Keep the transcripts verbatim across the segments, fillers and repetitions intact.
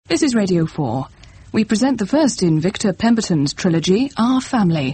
This is Radio four. We present the first in Victor Pemberton's trilogy, Our Family.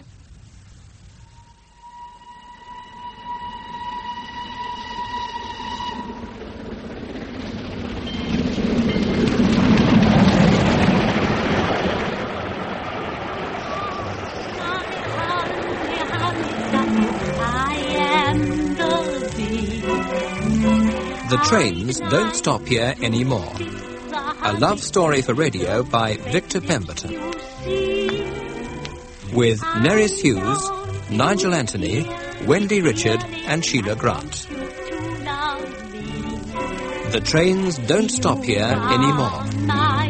The Trains Don't Stop Here Anymore. A love story for radio by Victor Pemberton. With Nerys Hughes, Nigel Anthony, Wendy Richard and Sheila Grant. The Trains Don't Stop Here Anymore.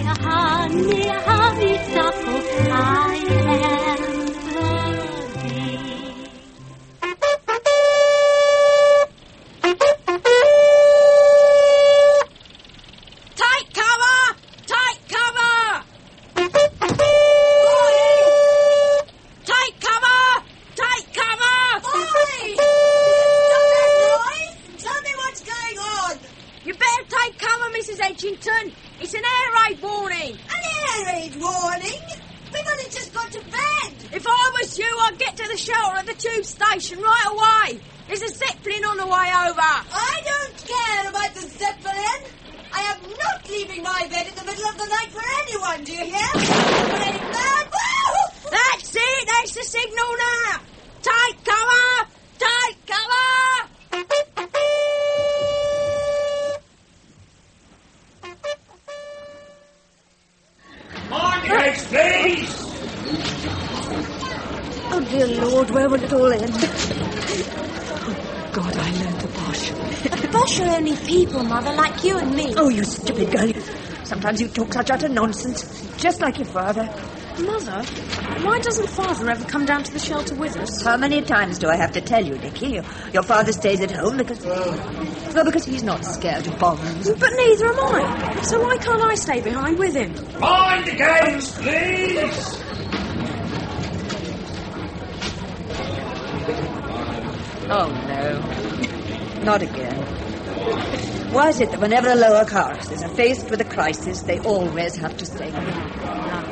It's an air raid warning. An air raid warning? We've only just got to bed. If I was you, I'd get to the shelter at the tube station right away. There's a Zeppelin on the way over. I don't care about the Zeppelin. I am not leaving my bed in the middle of the night for anyone, do you hear? Brave man. That's it. That's the signal now. Take cover. Take cover. Margaret, please! Oh, dear Lord, where will it all end? Oh, God, I learned the Bosch. The Bosch are only people, Mother, like you and me. Oh, you stupid girl. Sometimes you talk such utter nonsense, just like your father. Mother, why doesn't Father ever come down to the shelter with us? How many times do I have to tell you, Nicky? Your, your father stays at home because... Well, because he's not scared of bombs. But neither am I. So why can't I stay behind with him? Mind the gates, please! Oh, no. Not again. Why is it that whenever a lower caste is faced with a crisis, they always have to stay behind?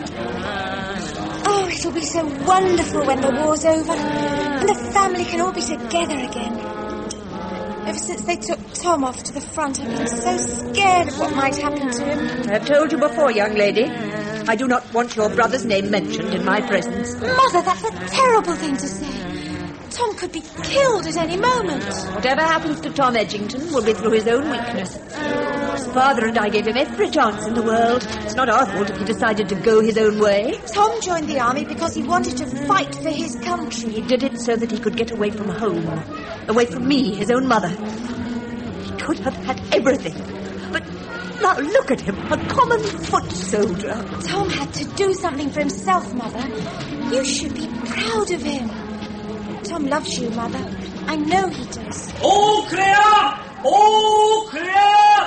Oh, it'll be so wonderful when the war's over and the family can all be together again. Ever since they took Tom off to the front, I've been so scared of what might happen to him. I've told you before, young lady. I do not want your brother's name mentioned in my presence. Mother, that's a terrible thing to say. Tom could be killed at any moment. Whatever happens to Tom Edgington will be through his own weakness. His father and I gave him every chance in the world. It's not our fault if he decided to go his own way. Tom joined the army because he wanted to fight for his country. He did it so that he could get away from home, away from me, his own mother. He could have had everything. But now look at him, a common foot soldier. Tom had to do something for himself, Mother. You should be proud of him. Tom loves you, Mother. I know he does. All clear! All clear!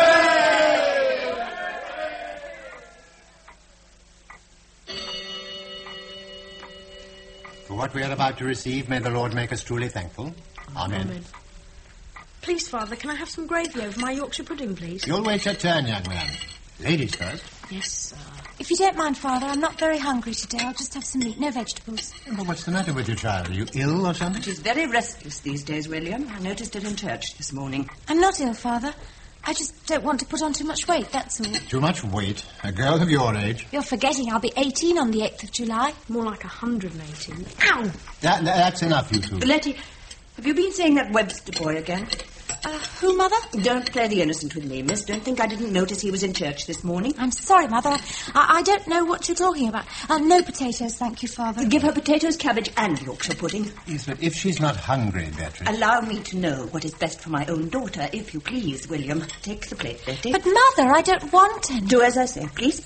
For what we are about to receive, may the Lord make us truly thankful. Amen. Amen. Please, Father, can I have some gravy over my Yorkshire pudding, please? You'll wait your turn, young man. Ladies first. Yes, sir. If you don't mind, Father, I'm not very hungry today. I'll just have some meat, no vegetables. Well, what's the matter with you, child? Are you ill or something? She's very restless these days, William. I noticed it in church this morning. I'm not ill, Father. I just don't want to put on too much weight, that's all. Too much weight? A girl of your age? You're forgetting I'll be eighteen on the eighth of July. More like one hundred eighteen. Ow! That, that, that's enough, you two. Letty, have you been seeing that Webster boy again? Uh, who, Mother? Don't play the innocent with me, miss. Don't think I didn't notice he was in church this morning. I'm sorry, Mother. I, I don't know what you're talking about. Uh, no potatoes, thank you, Father. Give her potatoes, cabbage, and Yorkshire pudding. Yes, but if she's not hungry, Beatrice... Allow me to know what is best for my own daughter, if you please, William. Take the plate, Betty. But, Mother, I don't want any. Do as I say, please.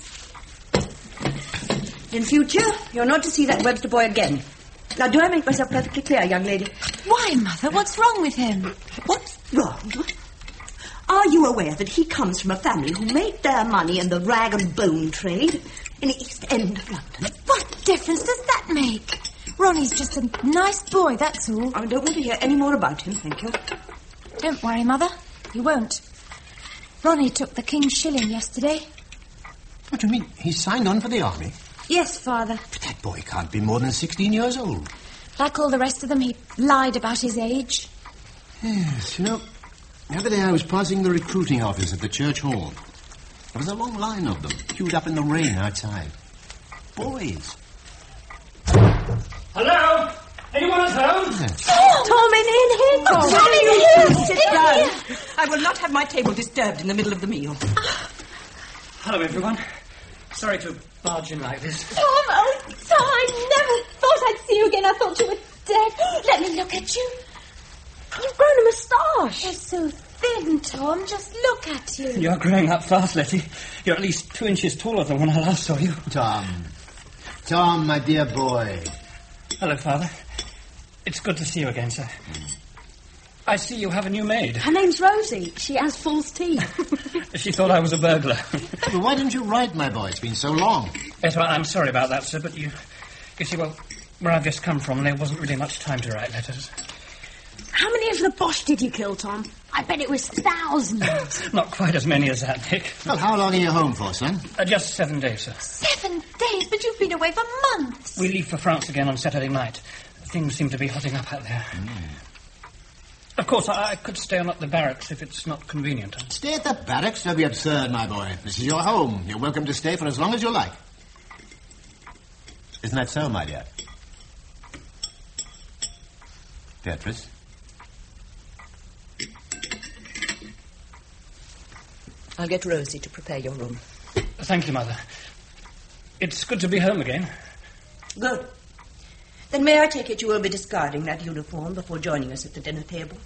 In future, you're not to see that Webster boy again. Now, do I make myself perfectly clear, young lady? Why, Mother? What's wrong with him? What's wrong? Are you aware that he comes from a family who made their money in the rag and bone trade in the East End of London? What difference does that make? Ronnie's just a nice boy, that's all. I don't want to hear any more about him, thank you. Don't worry, Mother. You won't. Ronnie took the King's shilling yesterday. What do you mean? He's signed on for the army? Yes, Father. But that boy can't be more than sixteen years old. Like all the rest of them, he lied about his age. Yes, you know, the other day I was passing the recruiting office at the church hall. There was a long line of them, queued up in the rain outside. Boys. Hello? Anyone at home? Yes. Tom, in, in here, Tom. Tom, in here. Sit down. I will not have my table disturbed in the middle of the meal. Hello, everyone. Sorry to barge in like this. Tom, oh, Tom, I never thought I'd see you again. I thought you were dead. Let me look at you. You've grown a moustache. You're so thin, Tom. Just look at you. You're growing up fast, Letty. You're at least two inches taller than when I last saw you. Tom. Tom, my dear boy. Hello, Father. It's good to see you again, sir. Mm. I see you have a new maid. Her name's Rosie. She has false teeth. She thought I was a burglar. Well, why didn't you write, my boy? It's been so long. Yes, well, I'm sorry about that, sir, but you... You see, well, where I've just come from, there wasn't really much time to write letters. How many of the Bosch did you kill, Tom? I bet it was thousands. Not quite as many as that, Nick. Well, how long are you home for, son? Uh, just seven days, sir. Seven days? But you've been away for months. We leave for France again on Saturday night. Things seem to be hotting up out there. Mm. Of course, I, I could stay on at the barracks if it's not convenient. Stay at the barracks? Don't be absurd, my boy. This is your home. You're welcome to stay for as long as you like. Isn't that so, my dear? Beatrice? I'll get Rosie to prepare your room. Thank you, Mother. It's good to be home again. Good. Then may I take it you will be discarding that uniform before joining us at the dinner table?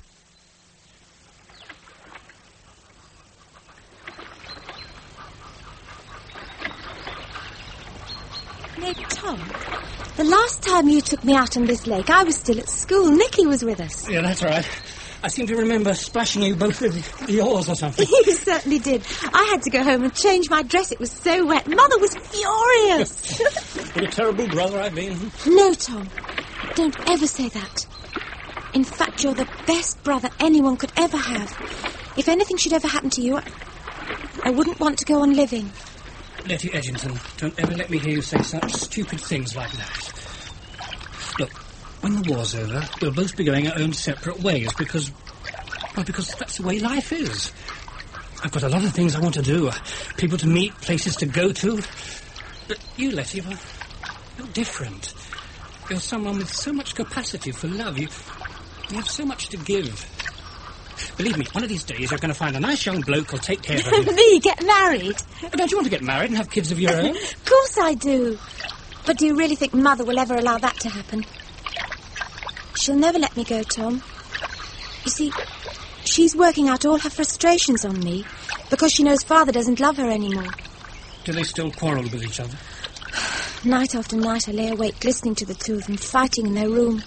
No, Tom, the last time you took me out on this lake, I was still at school. Nicky was with us. Yeah, that's right. I seem to remember splashing you both with the oars or something. You certainly did. I had to go home and change my dress. It was so wet. Mother was furious. What a terrible brother I've been. No, Tom. Don't ever say that. In fact, you're the best brother anyone could ever have. If anything should ever happen to you, I, I wouldn't want to go on living. Letty Edgington, don't ever let me hear you say such stupid things like that. Look, when the war's over, we'll both be going our own separate ways because... Well, because that's the way life is. I've got a lot of things I want to do. People to meet, places to go to. But you, Letty, well, you're different. You're someone with so much capacity for love. You, you have so much to give. Believe me, one of these days you're going to find a nice young bloke who'll take care of you. Me, get married? Don't you want to get married and have kids of your own? Of course I do. But do you really think Mother will ever allow that to happen? She'll never let me go, Tom. You see, she's working out all her frustrations on me because she knows Father doesn't love her anymore. Do they still quarrel with each other? Night after night I lay awake listening to the two of them fighting in their room.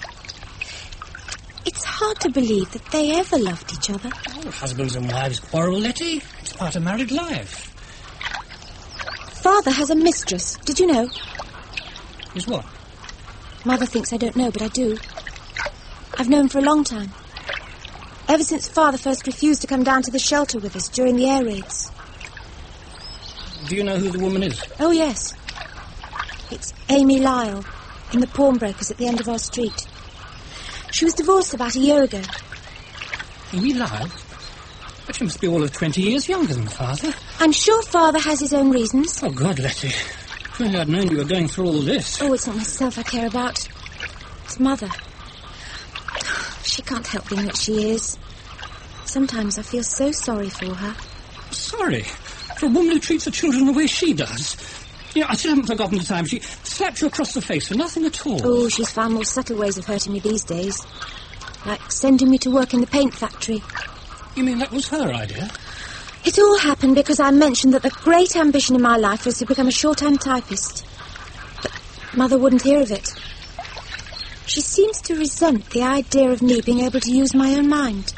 It's hard to believe that they ever loved each other. Oh, husbands and wives quarrel, Letty. It's part of married life. Father has a mistress. Did you know? Is what? Mother thinks I don't know, but I do. I've known for a long time. Ever since Father first refused to come down to the shelter with us during the air raids. Do you know who the woman is? Oh, yes. It's Amy Lyle, in the pawnbrokers at the end of our street. She was divorced about a year ago. Amy Lyle? But she must be all of twenty years younger than Father. I'm sure Father has his own reasons. Oh, God, Letty. If only I'd known you were going through all this. Oh, it's not myself I care about. It's Mother. She can't help being what she is. Sometimes I feel so sorry for her. Sorry? For a woman who treats her children the way she does? You know, I still haven't forgotten the time she slapped you across the face for nothing at all. Oh, she's found more subtle ways of hurting me these days. Like sending me to work in the paint factory. You mean that was her idea? It all happened because I mentioned that the great ambition in my life was to become a shorthand typist. But Mother wouldn't hear of it. She seems to resent the idea of me being able to use my own mind.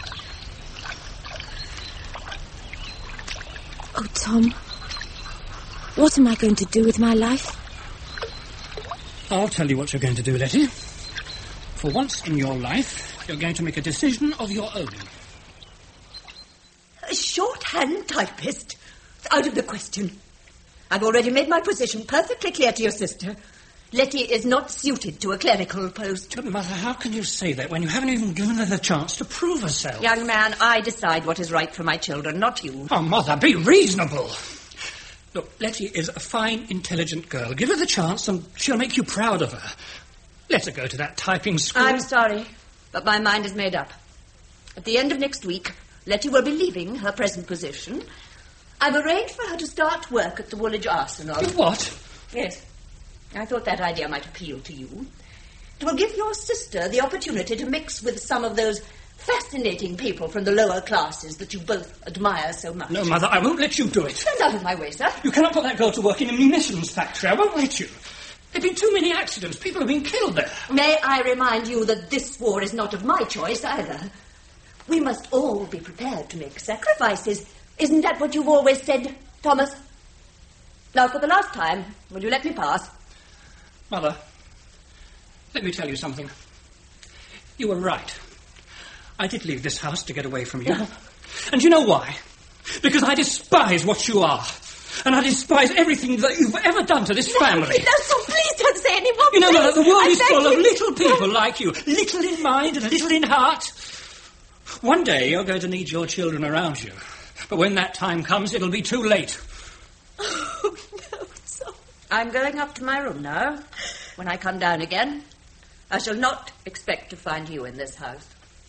Oh, Tom, what am I going to do with my life? I'll tell you what you're going to do, Letty. For once in your life, you're going to make a decision of your own. A shorthand typist? Out of the question. I've already made my position perfectly clear to your sister. Letty is not suited to a clerical post. But, Mother, how can you say that when you haven't even given her the chance to prove herself? Young man, I decide what is right for my children, not you. Oh, Mother, be reasonable. Look, Letty is a fine, intelligent girl. Give her the chance and she'll make you proud of her. Let her go to that typing school. I'm sorry, but my mind is made up. At the end of next week, Letty will be leaving her present position. I've arranged for her to start work at the Woolwich Arsenal. What? Yes. I thought that idea might appeal to you. It will give your sister the opportunity to mix with some of those fascinating people from the lower classes that you both admire so much. No, Mother, I won't let you do it. Stand out of my way, sir. You cannot put that girl to work in a munitions factory. I won't let you. There have been too many accidents. People have been killed there. May I remind you that this war is not of my choice either. We must all be prepared to make sacrifices. Isn't that what you've always said, Thomas? Now, for the last time, will you let me pass? Mother, let me tell you something. You were right. I did leave this house to get away from you. And you know why? Because I despise what you are. And I despise everything that you've ever done to this no, family. No, so please don't say any more. You know, Mother, the world I is full you. of little people like you. Little in mind and little in heart. One day you're going to need your children around you. But when that time comes, it'll be too late. Oh, no, so... I'm going up to my room now. When I come down again, I shall not expect to find you in this house.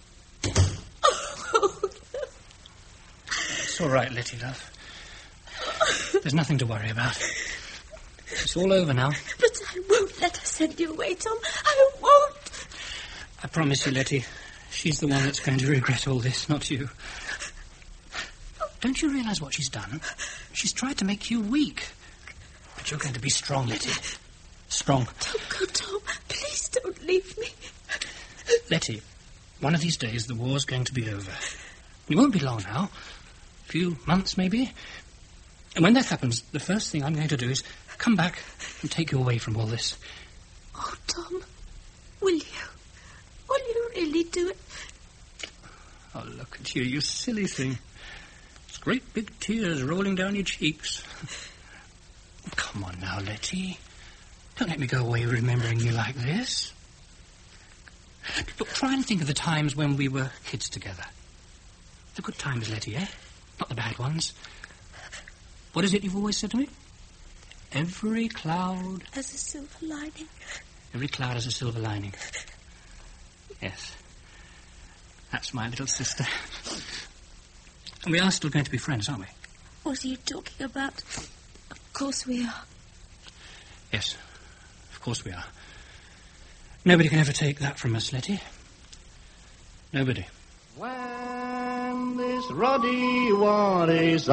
Oh, no. It's all right, Letty, love. There's nothing to worry about. It's all over now. But I won't let her send you away, Tom. I won't. I promise you, Letty, she's the one that's going to regret all this, not you. Don't you realise what she's done? She's tried to make you weak. But you're going to be strong, Letty. Strong. Don't go, Tom. Please don't leave me. Letty, one of these days the war's going to be over. It won't be long now. A few months, maybe. And when that happens, the first thing I'm going to do is come back and take you away from all this. Oh, Tom, will you? Will you really do it? Oh, look at you, you silly thing. It's great big tears rolling down your cheeks. Oh, come on now, Letty. Don't let me go away remembering you like this. Look, try and think of the times when we were kids together. The good times, Letty, eh? Not the bad ones. What is it you've always said to me? Every cloud... Has a silver lining. Every cloud has a silver lining. Yes. That's my little sister. And we are still going to be friends, aren't we? What are you talking about? Of course we are. Yes, of course we are. Nobody can ever take that from us, Letty. Nobody. When this ruddy war is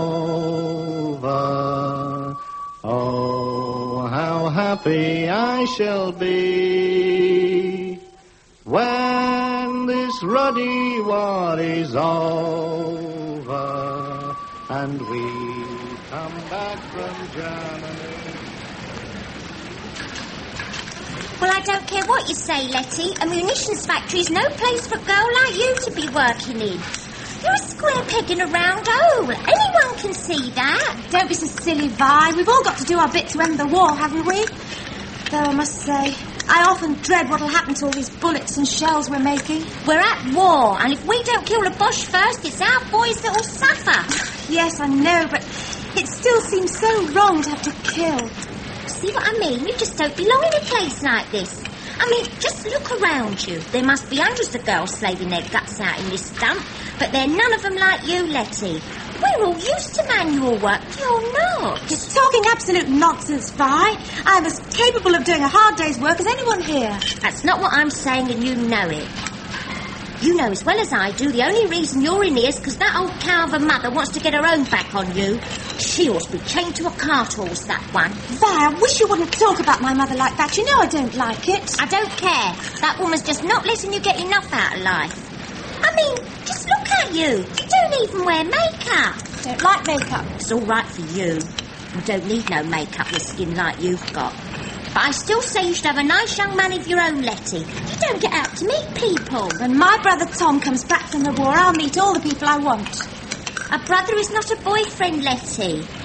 over, oh, how happy I shall be. When this ruddy war is over, and we come back from Germany. Well, I don't care what you say, Letty. A munitions factory is no place for a girl like you to be working in. You're a square peg in a round hole. Anyone can see that. Don't be so silly, Vi. We've all got to do our bit to end the war, haven't we? Though I must say, I often dread what'll happen to all these bullets and shells we're making. We're at war, and if we don't kill the Boche first, it's our boys that'll suffer. Yes, I know, but it still seems so wrong to have to kill. See what I mean? You just don't belong in a place like this. I mean, just look around you. There must be hundreds of girls slaving their guts out in this dump, but they're none of them like you, Letty. We're all used to manual work. You're not. You're talking absolute nonsense, Vi. I'm as capable of doing a hard day's work as anyone here. That's not what I'm saying, and you know it. You know as well as I do, the only reason you're in here is because that old cow of a mother wants to get her own back on you. She ought to be chained to a cart horse, that one. Vi, I wish you wouldn't talk about my mother like that. You know I don't like it. I don't care. That woman's just not letting you get enough out of life. I mean, just look at you. You don't even wear makeup. Don't like makeup. It's all right for you. You don't need no makeup with skin like you've got. But I still say you should have a nice young man of your own, Letty. You don't get out to meet people. When my brother Tom comes back from the war, I'll meet all the people I want. A brother is not a boyfriend, Letty.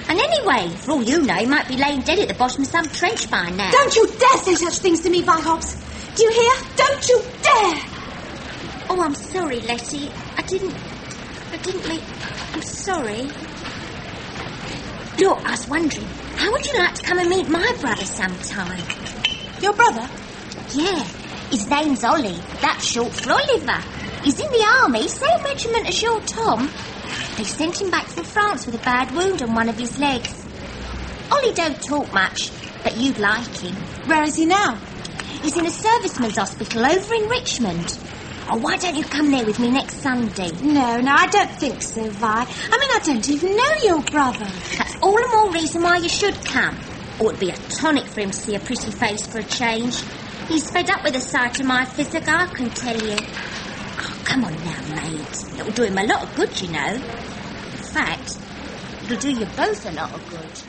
And anyway, for all you know, he might be laying dead at the bottom of some trench by now. Don't you dare say such things to me, Vi Hobbs. Do you hear? Don't you dare! Oh, I'm sorry, Letty. I didn't... I didn't mean... I'm sorry. Look, I was wondering, how would you like to come and meet my brother sometime? Your brother? Yeah. His name's Ollie. That's short for Oliver. He's in the army, same regiment as your Tom. They sent him back from France with a bad wound on one of his legs. Ollie don't talk much, but you'd like him. Where is he now? He's in a servicemen's hospital over in Richmond. Oh, why don't you come there with me next Sunday? No, no, I don't think so, Vi. I mean, I don't even know your brother. That's all the more reason why you should come. Oh, it'd be a tonic for him to see a pretty face for a change. He's fed up with the sight of my physic, I can tell you. Oh, come on now, mate. It'll do him a lot of good, you know. In fact, it'll do you both a lot of good.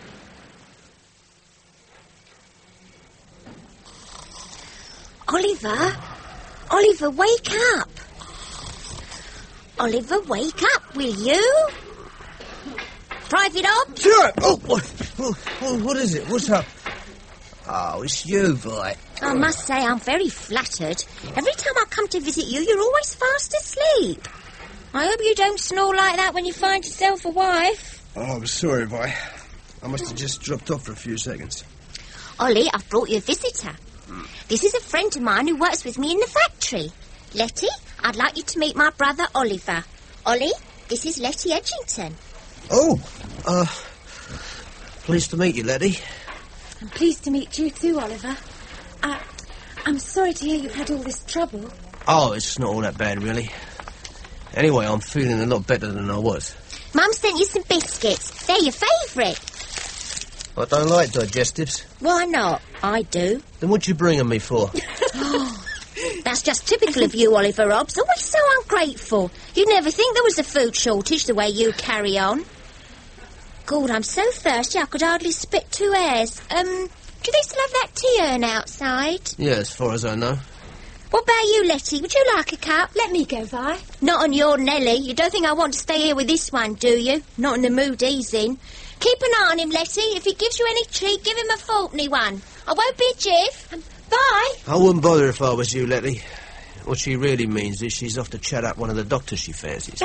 Oliver? Oliver, wake up. Oliver, wake up, will you? Private Hobbs? Sure. Oh, what, what, what is it? What's up? Oh, it's you, Vi. I must say I'm very flattered. Every time I come to visit you, you're always fast asleep. I hope you don't snore like that when you find yourself a wife. Oh, I'm sorry, Vi. I must have just dropped off for a few seconds. Ollie, I've brought you a visitor. This is a friend of mine who works with me in the factory. Letty, I'd like you to meet my brother Oliver. Ollie, this is Letty Edgington. Oh, uh, pleased to meet you, Letty. I'm pleased to meet you too, Oliver. I, I'm sorry to hear you've had all this trouble. Oh, it's not all that bad, really. Anyway, I'm feeling a lot better than I was. Mum sent you some biscuits. They're your favourite. I don't like digestives. Why not? I do. Then what you bringing me for? Oh, that's just typical of you, Oliver Hobbs. Always so ungrateful. You'd never think there was a food shortage the way you carry on. God, I'm so thirsty I could hardly spit two hairs. Um, do they still have that tea urn outside? Yeah, as far as I know. What about you, Letty? Would you like a cup? Let me go, Vi. Not on your Nelly. You don't think I want to stay here with this one, do you? Not in the mood he's in. Keep an eye on him, Letty. If he gives you any treat, give him a faultney one. I won't be a jiff. Um, bye. I wouldn't bother if I was you, Letty. What she really means is she's off to chat up one of the doctors she fancies.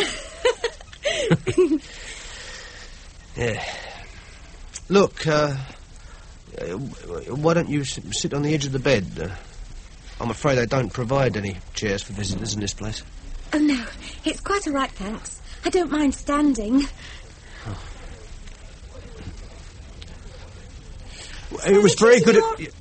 Yeah. Look, uh, why don't you sit on the edge of the bed? Uh, I'm afraid they don't provide any chairs for visitors in this place. Oh, no. It's quite all right, thanks. I don't mind standing. Oh. It was very good at... You...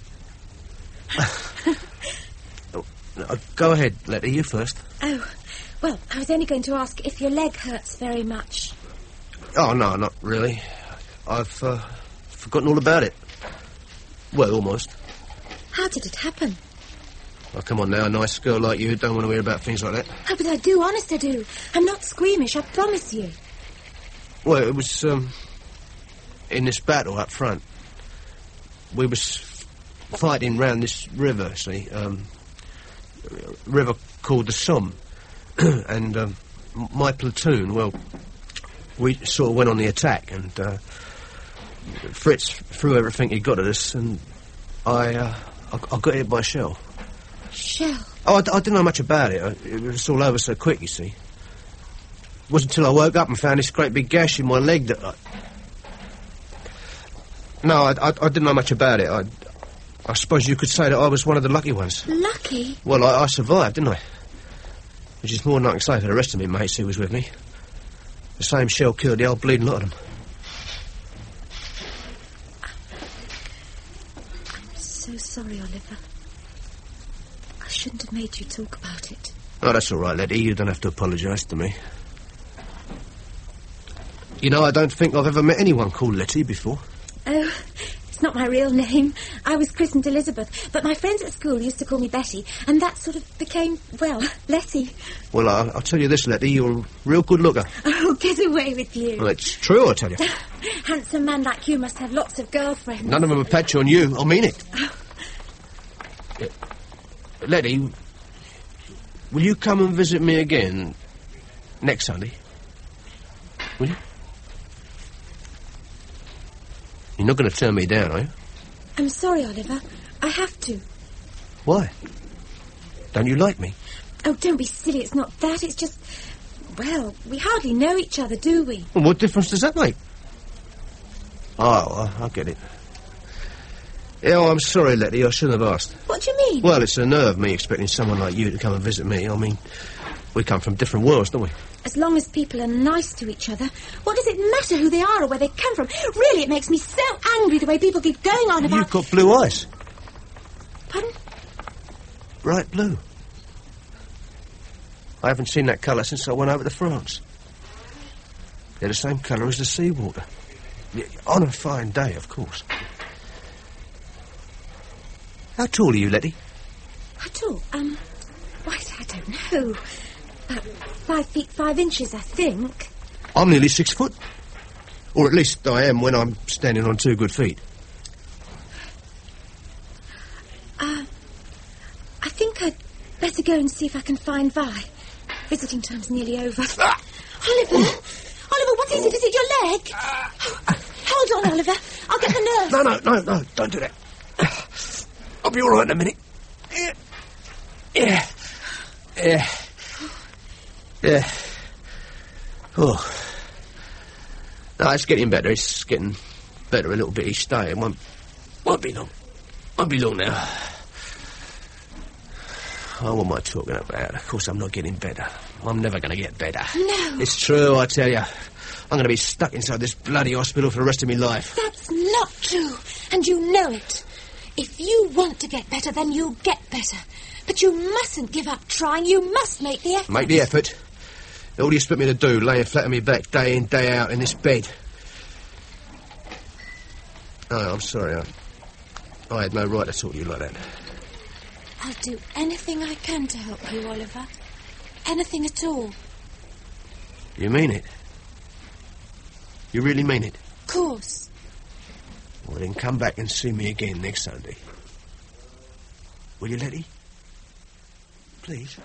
oh, go ahead, Letty, you first. Oh, well, I was only going to ask if your leg hurts very much. Oh, no, not really. I've uh, forgotten all about it. Well, almost. How did it happen? Oh, come on now, a nice girl like you don't want to hear about things like that. Oh, but I do, honest I do. I'm not squeamish, I promise you. Well, it was, um, in this battle up front. We was fighting round this river, see, um, a river called the Somme. and um, my platoon, well, we sort of went on the attack, and uh, Fritz threw everything he got at us, and I, uh, I, I got hit by a shell. Shell? Oh, I, I didn't know much about it. It was all over so quick, you see. It wasn't until I woke up and found this great big gash in my leg that I... No, I, I, I didn't know much about it. I, I suppose you could say that I was one of the lucky ones. Lucky? Well, I, I survived, didn't I? Which is more than I can say for the rest of me mates who was with me. The same shell killed the whole bleeding lot of them. I'm so sorry, Oliver. I shouldn't have made you talk about it. Oh, that's all right, Letty. You don't have to apologise to me. You know, I don't think I've ever met anyone called Letty before. Oh, it's not my real name. I was christened Elizabeth, but my friends at school used to call me Betty, and that sort of became, well, Letty. Well, I'll, I'll tell you this, Letty, you're a real good looker. Oh, get away with you. Well, it's true, I tell you. Handsome man like you must have lots of girlfriends. None of them are patch on you, I mean it. Oh. Yeah. Letty, will you come and visit me again next Sunday? Will you? You're not going to turn me down, are you? I'm sorry, Oliver. I have to. Why? Don't you like me? Oh, don't be silly. It's not that. It's just... Well, we hardly know each other, do we? Well, what difference does that make? Oh, I, I get it. Yeah, well, I'm sorry, Letty. I shouldn't have asked. What do you mean? Well, it's a nerve, me expecting someone like you to come and visit me. I mean, we come from different worlds, don't we? As long as people are nice to each other, what does it matter who they are or where they come from? Really, it makes me so angry the way people keep going on about... You've got blue eyes. Pardon? Bright blue. I haven't seen that colour since I went over to France. They're the same colour as the seawater. Yeah, on a fine day, of course. How tall are you, Letty? How tall? Um, why, I don't know. About five feet five inches, I think. I'm nearly six foot. Or at least I am when I'm standing on two good feet. Uh, I think I'd better go and see if I can find Vi. Visiting time's nearly over. Ah. Oliver! Oliver, what is it? Is it your leg? Oh, hold on, Oliver. I'll get the nurse. No, no, no, no. Don't do that. I'll be all right in a minute. Yeah. Yeah. Yeah. Yeah. Oh. No, it's getting better. It's getting better a little bit each day. It won't, won't be long. Won't be long now. Oh, what am I talking about? Of course I'm not getting better. I'm never going to get better. No. It's true, I tell you. I'm going to be stuck inside this bloody hospital for the rest of my life. That's not true. And you know it. If you want to get better, then you'll get better. But you mustn't give up trying. You must make the effort. Make the effort? All you expect me to do, laying flat on my back day in, day out in this bed? Oh, I'm sorry. I, I had no right to talk to you like that. I'll do anything I can to help you, Oliver. Anything at all. You mean it? You really mean it? Of course. Well, then come back and see me again next Sunday. Will you, Letty? Please.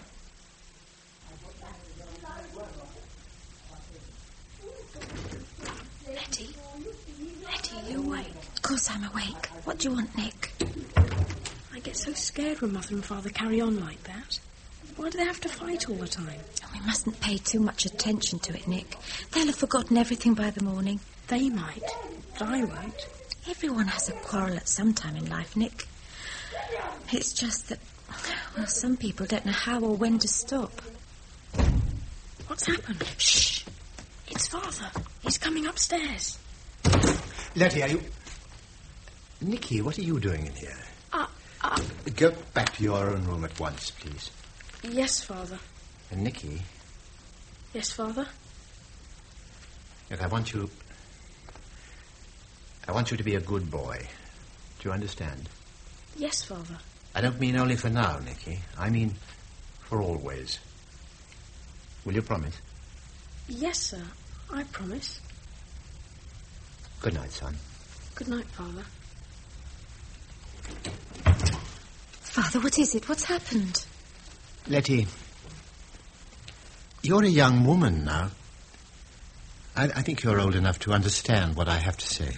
Letty? Letty, are you awake? Of course I'm awake. What do you want, Nick? I get so scared when Mother and Father carry on like that. Why do they have to fight all the time? Oh, we mustn't pay too much attention to it, Nick. They'll have forgotten everything by the morning. They might, but I won't. Everyone has a quarrel at some time in life, Nick. It's just that, well, some people don't know how or when to stop. What's happened? Shh! It's Father. He's coming upstairs. Letty, are you... Nicky, what are you doing in here? Uh, uh... Go back to your own room at once, please. Yes, Father. And Nicky... Yes, Father? Look, I want you... I want you to be a good boy. Do you understand? Yes, Father. I don't mean only for now, Nicky. I mean for always. Will you promise? Yes, sir. I promise. Good night, son. Good night, Father. Father, what is it? What's happened? Letty, you're a young woman now. I, I think you're old enough to understand what I have to say.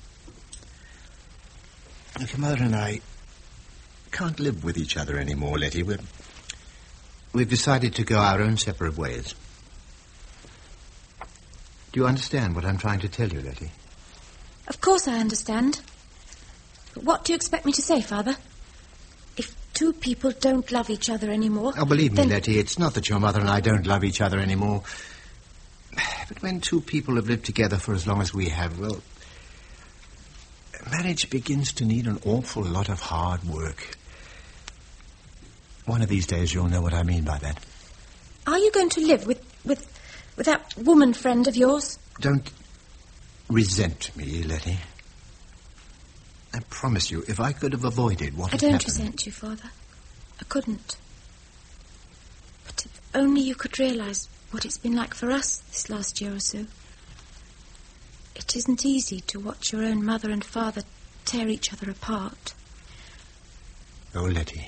Look, your mother and I can't live with each other anymore, Letty. We're, we've decided to go our own separate ways. Do you understand what I'm trying to tell you, Letty? Of course I understand. But what do you expect me to say, Father? If two people don't love each other anymore... Oh, believe me, then... Letty, it's not that your mother and I don't love each other anymore. But when two people have lived together for as long as we have, well... marriage begins to need an awful lot of hard work. One of these days you'll know what I mean by that. Are you going to live with... with... with that woman friend of yours? Don't resent me, Letty. I promise you, if I could have avoided what I had don't happened... resent you, Father. I couldn't. But if only you could realise what it's been like for us this last year or so. It isn't easy to watch your own mother and father tear each other apart. Oh, Letty.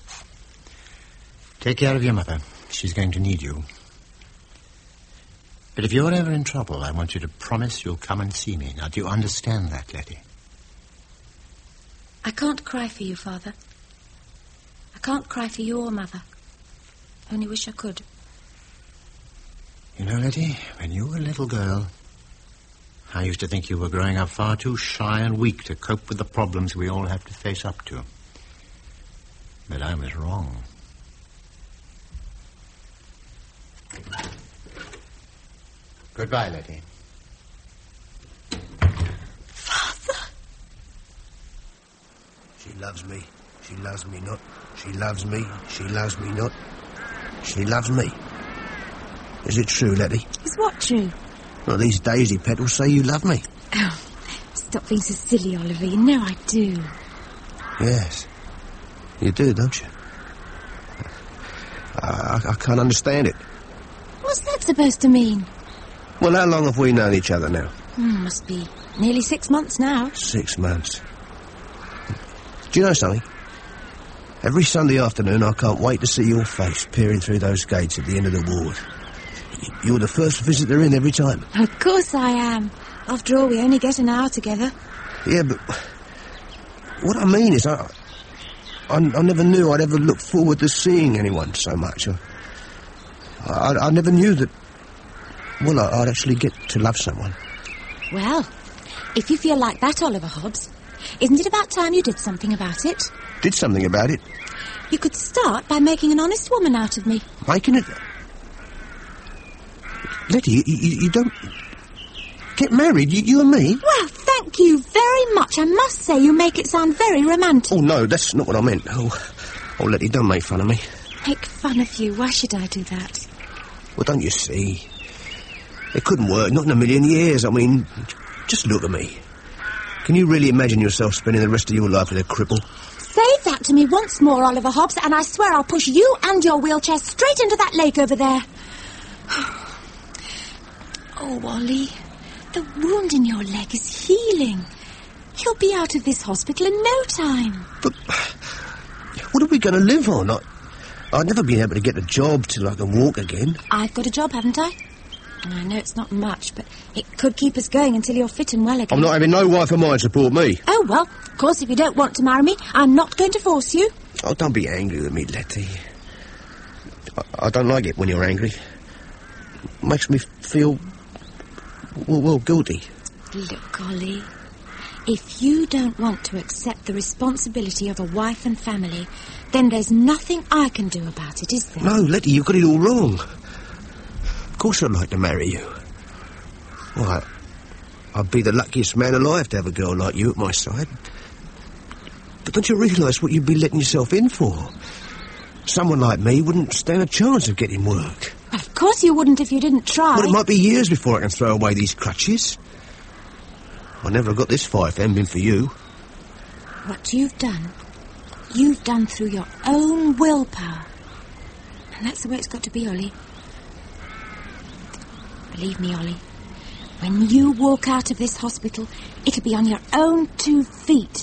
Take care of your mother. She's going to need you. But if you're ever in trouble, I want you to promise you'll come and see me. Now, do you understand that, Letty? I can't cry for you, Father. I can't cry for you or Mother. Only wish I could. You know, Letty, when you were a little girl, I used to think you were growing up far too shy and weak to cope with the problems we all have to face up to. But I was wrong. Goodbye, Letty. Father! She loves me. She loves me not. She loves me. She loves me not. She loves me. Is it true, Letty? Is what true? Well, these daisy petals say you love me. Oh, stop being so silly, Oliver. You know I do. Yes. You do, don't you? I, I can't understand it. What's that supposed to mean? Well, how long have we known each other now? Hmm, must be nearly six months now. Six months. Do you know something? Every Sunday afternoon I can't wait to see your face peering through those gates at the end of the ward. You're the first visitor in every time. Of course I am. After all, we only get an hour together. Yeah, but what I mean is I, I, I never knew I'd ever look forward to seeing anyone so much. I, I, I never knew that, well, I, I'd actually get to love someone. Well, if you feel like that, Oliver Hobbs, isn't it about time you did something about it? Did something about it? You could start by making an honest woman out of me. Making it... Letty, you, you, you don't... Get married, you, you and me? Well, thank you very much. I must say you make it sound very romantic. Oh, no, that's not what I meant. Oh, oh, Letty, don't make fun of me. Make fun of you? Why should I do that? Well, don't you see? It couldn't work, not in a million years. I mean, just look at me. Can you really imagine yourself spending the rest of your life with a cripple? Say that to me once more, Oliver Hobbs, and I swear I'll push you and your wheelchair straight into that lake over there. Oh, Ollie, the wound in your leg is healing. You'll be out of this hospital in no time. But what are we going to live on? I, I've never been able to get a job till I can walk again. I've got a job, haven't I? And I know it's not much, but it could keep us going until you're fit and well again. I'm not having no wife of mine support me. Oh, well, of course, if you don't want to marry me, I'm not going to force you. Oh, don't be angry with me, Letty. I, I don't like it when you're angry. It makes me feel, well, well, guilty. Look, Ollie, if you don't want to accept the responsibility of a wife and family, then there's nothing I can do about it, is there? No, Letty, you've got it all wrong. Of course I'd like to marry you. Why, I'd be the luckiest man alive to have a girl like you at my side. But don't you realise what you'd be letting yourself in for? Someone like me wouldn't stand a chance of getting work. Of course you wouldn't if you didn't try. Well, it might be years before I can throw away these crutches. I never got this far if it hadn't been for you. What you've done, you've done through your own willpower. And that's the way it's got to be, Ollie. Believe me, Ollie, when you walk out of this hospital, it'll be on your own two feet.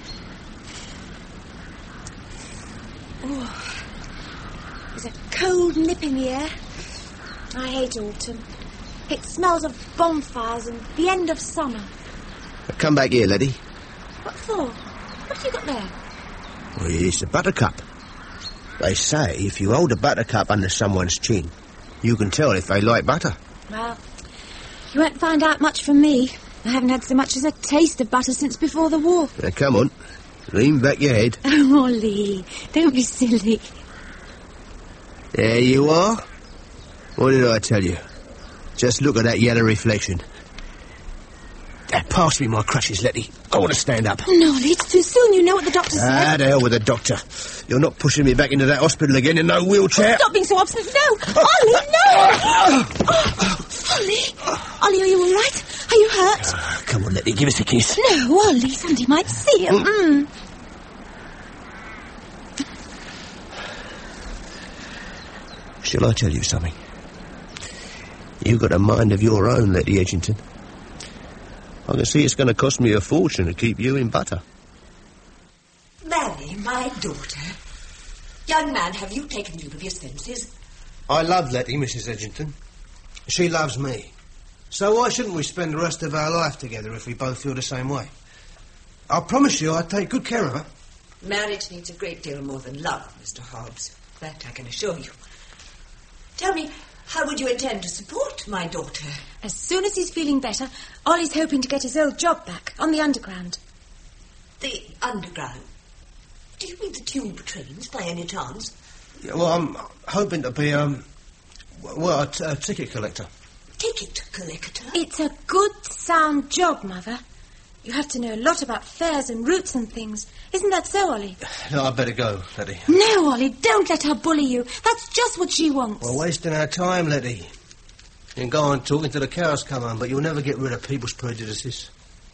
Oh, there's a cold nip in the air. I hate autumn. It smells of bonfires and the end of summer. Come back here, Letty. What for? What have you got there? Well, it's a buttercup. They say if you hold a buttercup under someone's chin, you can tell if they like butter. Well, you won't find out much from me. I haven't had so much as a taste of butter since before the war. Now, come on. Lean back your head. Oh, Ollie, don't be silly. There you are. What did I tell you? Just look at that yellow reflection. Now, pass me my crutches, Letty. I want to stand up. No, Ollie, it's too soon. You know what the doctor said. Ah, the hell with the doctor. You're not pushing me back into that hospital again in no wheelchair. Oh, stop being so obstinate. No! Ollie, no! Oh, Ollie! Ollie, are you all right? Are you hurt? Uh, come on, Letty, give us a kiss. No, Ollie, somebody might see you. Mm. Shall I tell you something? You've got a mind of your own, Letty Edgington. I can see it's going to cost me a fortune to keep you in butter. Mary, my daughter. Young man, have you taken leave of your senses? I love Letty, Missus Edgington. She loves me. So why shouldn't we spend the rest of our life together if we both feel the same way? I promise you I'd take good care of her. Marriage needs a great deal more than love, Mister Hobbs. That I can assure you. Tell me, how would you intend to support my daughter? As soon as he's feeling better, Ollie's hoping to get his old job back on the Underground. The Underground? Do you mean the tube trains, by any chance? Yeah, well, I'm hoping to be, um, well, a, t- a ticket collector. Ticket collector? It's a good, sound job, Mother. You have to know a lot about fares and routes and things. Isn't that so, Ollie? No, I'd better go, Letty. No, Ollie, don't let her bully you. That's just what she wants. We're wasting our time, Letty. You can go on talking till the cows come home, but you'll never get rid of people's prejudices.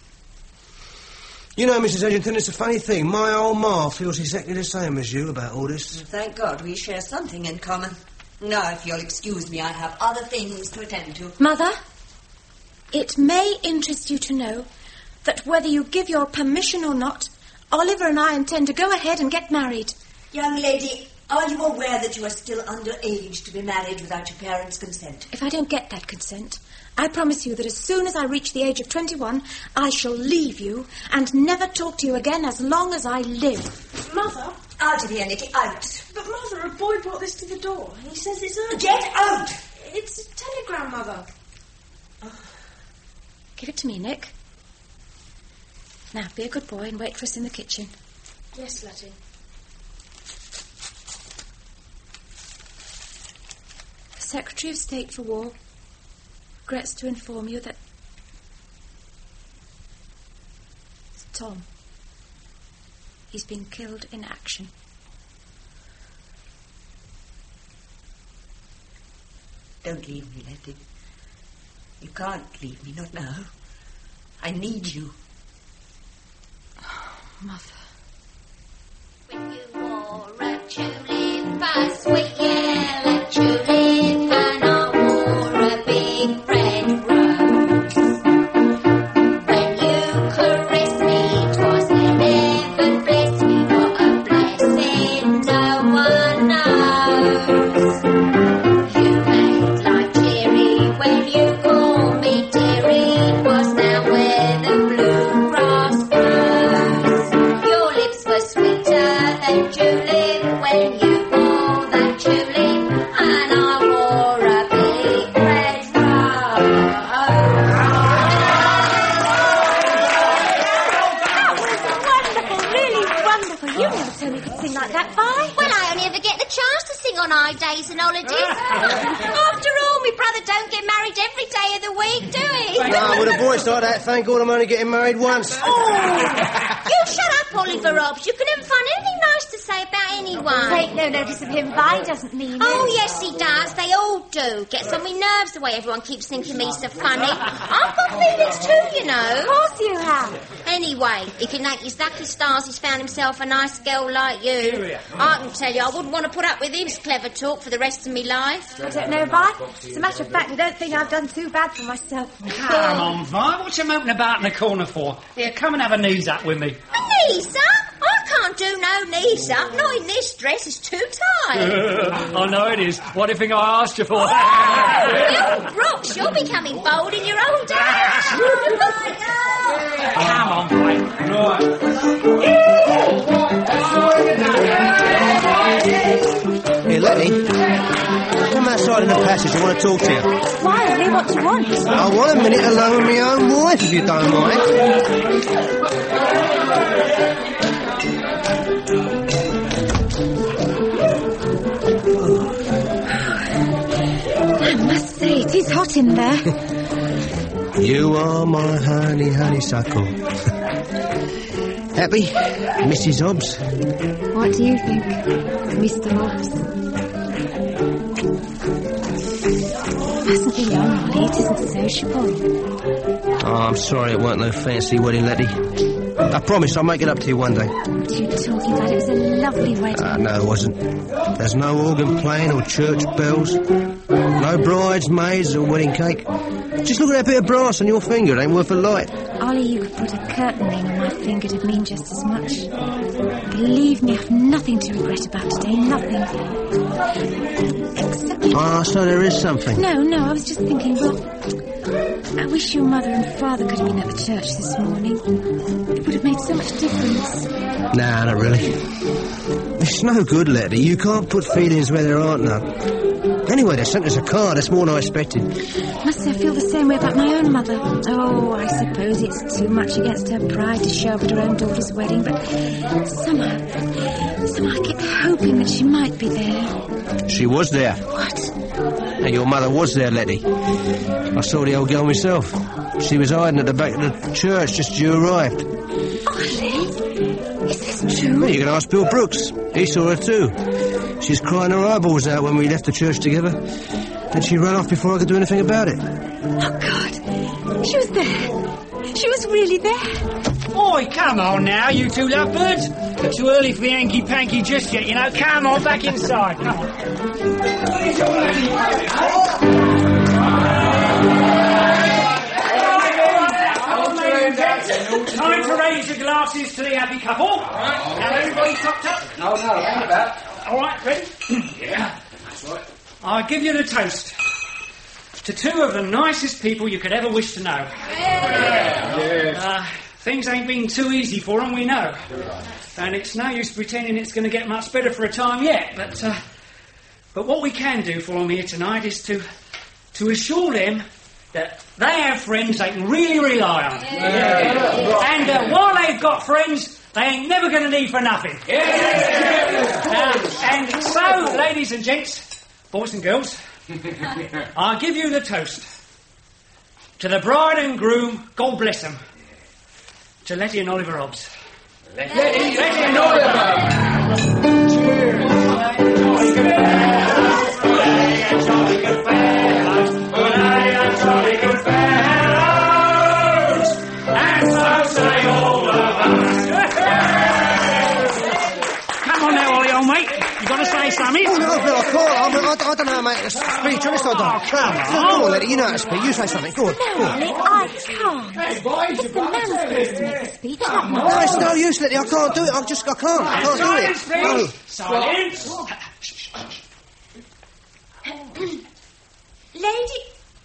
You know, Missus Edgington, it's a funny thing. My old ma feels exactly the same as you about all this. Thank God we share something in common. Now, if you'll excuse me, I have other things to attend to. Mother, it may interest you to know that whether you give your permission or not, Oliver and I intend to go ahead and get married. Young lady, are you aware that you are still underage to be married without your parents' consent? If I don't get that consent, I promise you that as soon as I reach the age of twenty-one, I shall leave you and never talk to you again as long as I live. Mother? Out of here, Nicky, out. But, Mother, a boy brought this to the door. He says it's urgent. Get out! It's a telegram, Mother. Oh. Give it to me, Nick. Now, be a good boy and wait for us in the kitchen. Yes, Letty. The Secretary of State for War regrets to inform you that it's Tom. He's been killed in action. Don't leave me, Letty. You can't leave me, not now. I need you. Oh, Mother. When you wore a tulip, a sweet yellow tulip, and I wore a big red rose. When you caressed me, 'twas an heaven bless me, what a blessing no one knows. You made life cheery when you called me dearie, 'twas now where the blue grass grows. Your lips were sweeter than julep when you wore that tulip, and I wore a big red rose. That was wonderful, really wonderful. You never told me you could sing like that, Vi. Well, I only ever get the chance to sing on high days and holidays. After all, my brother don't get married every day of the week, do he? No, with a voice like that, thank God I'm only getting married once. Oh, you shut up, Oliver Hobbs. You can never find anything nice to say about anyone. Take no notice of him, Vi, doesn't mean it. Oh, yes, he does. They all do. Gets on my nerves the way everyone keeps thinking me so funny. I've got feelings too, you know. Of course you have. Anyway, if it ain't his lucky stars he's found himself a nice girl like you, I can tell you I wouldn't want to put up with his clever talk for the rest of my life. I don't know, Vi. As a matter of fact, I don't think I've done too bad for myself. Come on, Vi, what you moping about in the corner for? Here, come and have a knees up with me. A knees up? I can't do no knees up. Not in this dress, it's too tight. I know it is. What do you think I asked you for? You Brooks, you're becoming bold in your old age. Come on, boy. Here, Letty. Come outside in the passage. I want to talk to you. Why, Ollie? What do you want? I want a minute alone with my own wife, if you don't mind. I must say, it is hot in there. You are my honey, honeysuckle. Happy, Missus Hobbs? What do you think, Mister Hobbs? Mustn't be long, Ollie. It isn't sociable. Oh, I'm sorry it weren't no fancy wedding, Letty. I promise I'll make it up to you one day. What are you talking about? It was a lovely wedding. Ah, uh, no, it wasn't. There's no organ playing or church bells. No bridesmaids or wedding cake. Just look at that bit of brass on your finger. It ain't worth a light. Ollie, you could put a curtain ring on my finger. It'd mean just as much. Believe me, I've nothing to regret about today. Nothing. Except... Ah, so there is something. No, no, I was just thinking, well... I wish your mother and father could have been at the church this morning. It would have made so much difference. Nah, not really. It's no good, Letty. You can't put feelings where there aren't none. Anyway, they sent us a card. That's more than I expected. Must say I feel the same way about my own mother. Oh, I suppose it's too much against her pride to show up at her own daughter's wedding, but somehow, somehow I kept hoping that she might be there. She was there. What? And your mother was there, Letty. I saw the old girl myself. She was hiding at the back of the church just as you arrived. Ollie? Is this true? Well, you can ask Bill Brooks. He saw her too. She was crying her eyeballs out when we left the church together. Then she ran off before I could do anything about it. Oh, God. She was there. She was really there. Oi, come on now, you two lovebirds. It's too early for the hanky-panky just yet, you know. Come on, back inside. Come on. Time to raise your glasses to the happy couple. Now, everybody topped up? No, no, hang about. All right, ready? Yeah, that's right. I'll give you the toast. To two of the nicest people you could ever wish to know. Yeah. Uh, things ain't been too easy for them, we know. And it's no use pretending it's going to get much better for a time yet. But uh, but what we can do for them here tonight is to to assure them that they have friends they can really rely on. Yeah. And uh, while they've got friends, they ain't never going to need for nothing. Yeah. Uh, and so, ladies and gents, boys and girls, I'll give you the toast. To the bride and groom, God bless them. To Letty and Oliver Hobbs. Letty, Letty and Oliver. Cheers. Jolly good fellows, jolly good fellows, and so say all of us. Come on now, Ollie, old mate. You've got to say something. Oh, no, Bill, I can't. I, I, I don't know how to make a speech. Honest, I don't. Come on. Go on, Letty. You know how to speak. You say something. Go on. No, Ollie, I can't. It's the man's supposed to make the speech, not mine. No, it's no use, Letty. I can't do it. I just, I can't. I can't do it. No. Silence. Lady...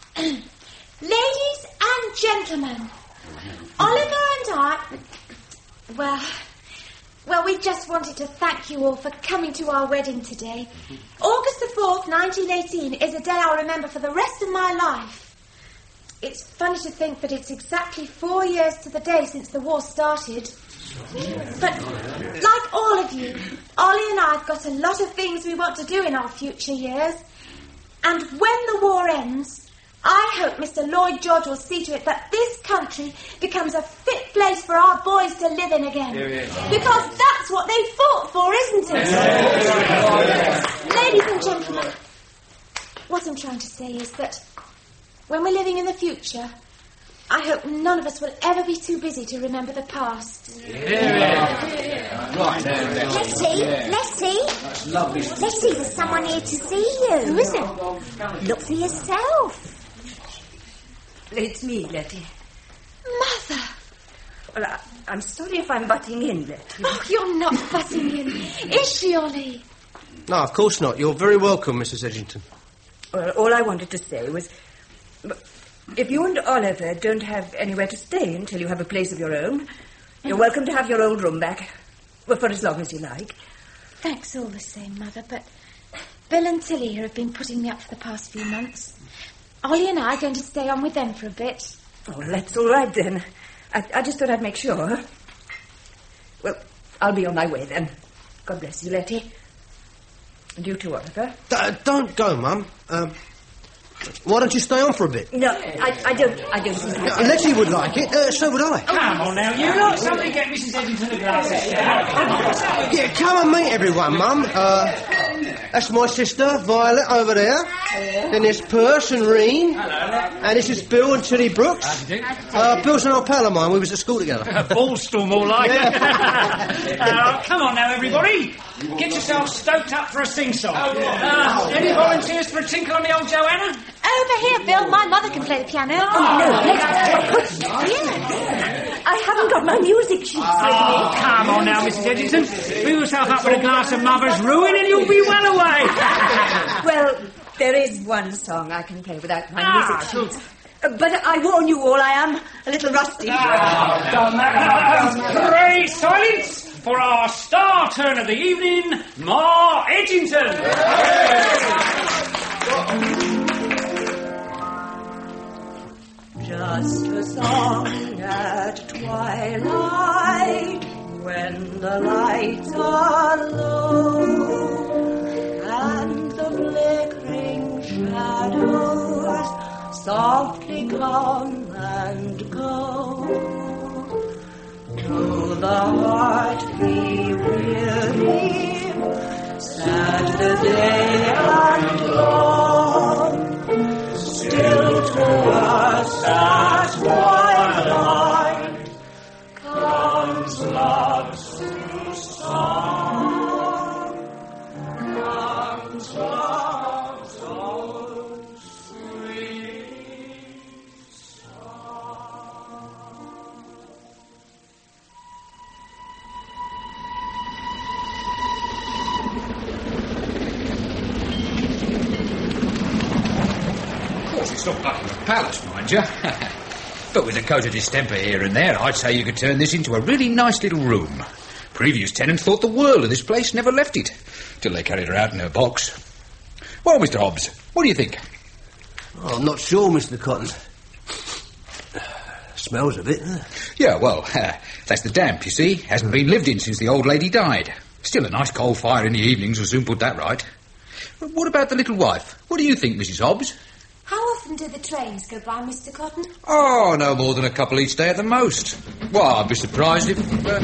Ladies and gentlemen, Oliver and I... Well... Well, we just wanted to thank you all for coming to our wedding today. August the fourth, nineteen eighteen, is a day I'll remember for the rest of my life. It's funny to think that it's exactly four years to the day since the war started. But, like all of you, Ollie and I have got a lot of things we want to do in our future years. And when the war ends, I hope Mister Lloyd George will see to it that this country becomes a fit place for our boys to live in again. Yeah, yeah. Because that's what they fought for, isn't it? Yeah, yeah. Ladies and gentlemen, what I'm trying to say is that when we're living in the future, I hope none of us will ever be too busy to remember the past. Yeah. Yeah. Right. Let's see. Yeah. Let's see. That's lovely. Let's see. There's someone here to see you. Who is it? Look for yourself. It's me, Letty. Mother! Well, I, I'm sorry if I'm butting in, Letty. Oh, you're not butting in. Is she, Ollie? No, of course not. You're very welcome, Missus Edgington. Well, all I wanted to say was... If you and Oliver don't have anywhere to stay until you have a place of your own, you're welcome to have your old room back. Well, for as long as you like. Thanks all the same, Mother, but Bill and Tilly here have been putting me up for the past few months. Ollie and I are going to stay on with them for a bit. Oh, that's all right, then. I, I just thought I'd make sure. Well, I'll be on my way, then. God bless you, Letty. And you too, Oliver. D- don't go, Mum. Um, why don't you stay on for a bit? No, I, I don't. I don't. No, Letty would like it. Uh, so would I. Come on now, you lot. Somebody get Missus Edgington a glass of stout. Yeah, come and meet everyone, Mum. Uh, That's my sister, Violet, over there. Hello. Then there's Perce and Reen. Hello. And this is Bill and Tilly Brooks. How do you do? Uh, Bill's an old pal of mine. We was at school together. Ballstorm, more like. Yeah. uh, come on now, everybody. Get yourself stoked up for a sing-song. Uh, any volunteers for a tinkle on the old Joanna? Over here, Bill. My mother can play the piano. Oh, no, let's do it. I haven't got my music sheets with Oh, me. come on now, Missus Edgington. Fill yourself up with a glass of Mother's Ruin and you'll be well away. Well, there is one song I can play without my Ah, music sheets. Uh, but I warn you all, I am a little rusty. Ah, pray silence for our star turn of the evening, Ma Edgington. Just a song at twilight, when the lights are low, and the flickering shadows softly come and go. Though the heart be weary, sad the day and long, still to us at twilight comes love's true song, comes love's own sweet song. Of course, it's not Buckingham Palace, mind you. But with a coat of distemper here and there, I'd say you could turn this into a really nice little room. Previous tenants thought the world of this place, never left it, till they carried her out in her box. Well, Mister Hobbs, what do you think? Oh, I'm not sure, Mister Cotton. Smells a bit, huh? Yeah, well, uh, that's the damp, you see. Hasn't been lived in since the old lady died. Still a nice coal fire in the evenings will soon put that right. But what about the little wife? What do you think, Missus Hobbs? How often do the trains go by, Mister Cotton? Oh, no more than a couple each day at the most. Well, I'd be surprised if... Uh...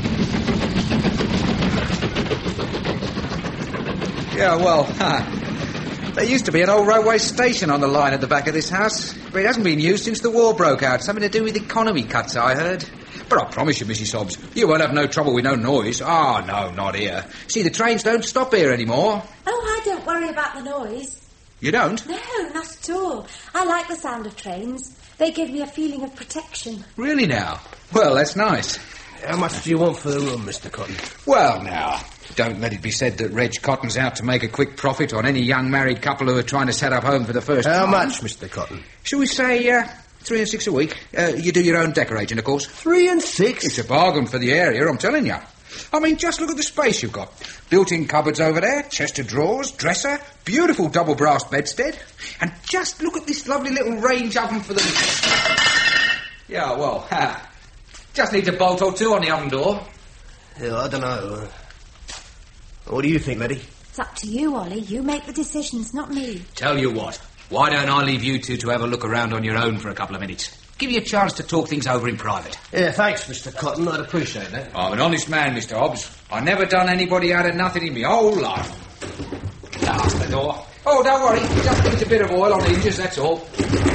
Yeah, well, huh. There used to be an old railway station on the line at the back of this house, but it hasn't been used since the war broke out. Something to do with economy cuts, I heard. But I promise you, Missus Hobbs, you won't have no trouble with no noise. Ah, oh, no, not here. See, the trains don't stop here anymore. Oh, I don't worry about the noise. You don't? No, not at all. I like the sound of trains. They give me a feeling of protection. Really now? Well, that's nice. How much do you want for the room, Mister Cotton? Well, now, don't let it be said that Reg Cotton's out to make a quick profit on any young married couple who are trying to set up home for the first How time. How much, Mister Cotton? Shall we say, uh, three and six a week? Uh, you do your own decorating, of course. Three and six? It's a bargain for the area, I'm telling you. I mean, just look at the space you've got. Built-in cupboards over there, chest of drawers, dresser, beautiful double brass bedstead. And just look at this lovely little range oven for the... Yeah, well, ha. Just needs a bolt or two on the oven door. Yeah, I don't know. What do you think, Letty? It's up to you, Ollie. You make the decisions, not me. Tell you what, why don't I leave you two to have a look around on your own for a couple of minutes? Give you a chance to talk things over in private. Yeah, thanks, Mister Cotton. I'd appreciate that. I'm an honest man, Mister Hobbs. I never done anybody out of nothing in my whole life. That's the door. Oh, don't worry. Just needs a bit of oil on the hinges, that's all.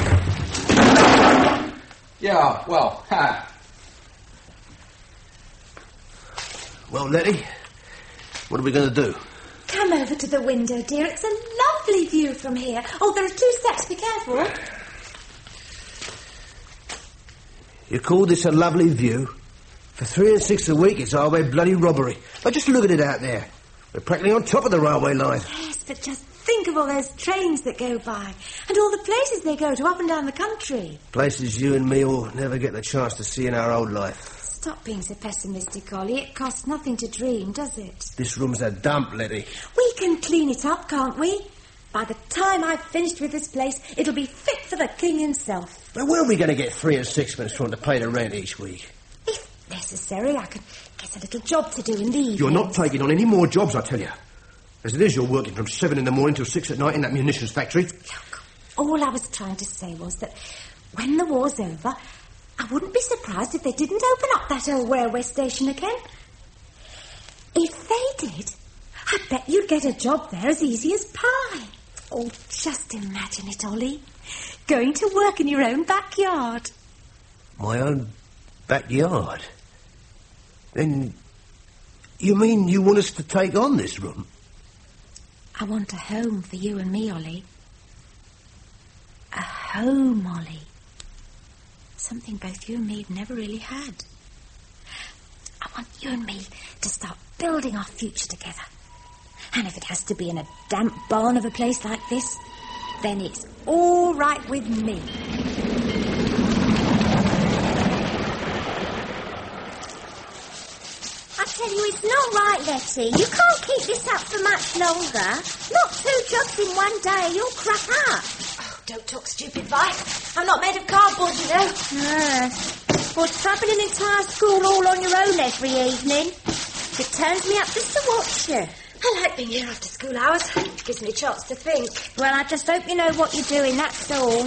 Yeah, well, ha. Well, Letty, what are we going to do? Come over to the window, dear. It's a lovely view from here. Oh, there are two steps. Be careful. You call this a lovely view? For three and six a week, it's highway bloody robbery. But just look at it out there. We're practically on top of the railway line. Yes, but just think of all those trains that go by and all the places they go to up and down the country. Places you and me will never get the chance to see in our old life. Stop being so pessimistic, Ollie. It costs nothing to dream, does it? This room's a dump, Letty. We can clean it up, can't we? By the time I've finished with this place, it'll be fit for the king himself. Now, where are we going to get three and sixpence from to pay the rent each week? If necessary, I could get a little job to do in the evening. You're not taking on any more jobs, I tell you. As it is, you're working from seven in the morning till six at night in that munitions factory. Look, all I was trying to say was that when the war's over, I wouldn't be surprised if they didn't open up that old railway station again. If they did, I bet you'd get a job there as easy as pie. Oh, just imagine it, Ollie. Going to work in your own backyard. My own backyard? Then you mean you want us to take on this room? I want a home for you and me, Ollie. A home, Ollie. Something both you and me have never really had. I want you and me to start building our future together. And if it has to be in a damp barn of a place like this, then it's all right with me. I tell you, it's not right, Letty. You can't keep this up for much longer. Not two jobs in one day, you'll crack up. Oh, don't talk stupid, Vi. I'm not made of cardboard, you know. Yes. Well, travelling an entire school all on your own every evening. It turns me up just to watch you. I like being here after school hours. It gives me a chance to think. Well, I just hope you know what you're doing, that's all.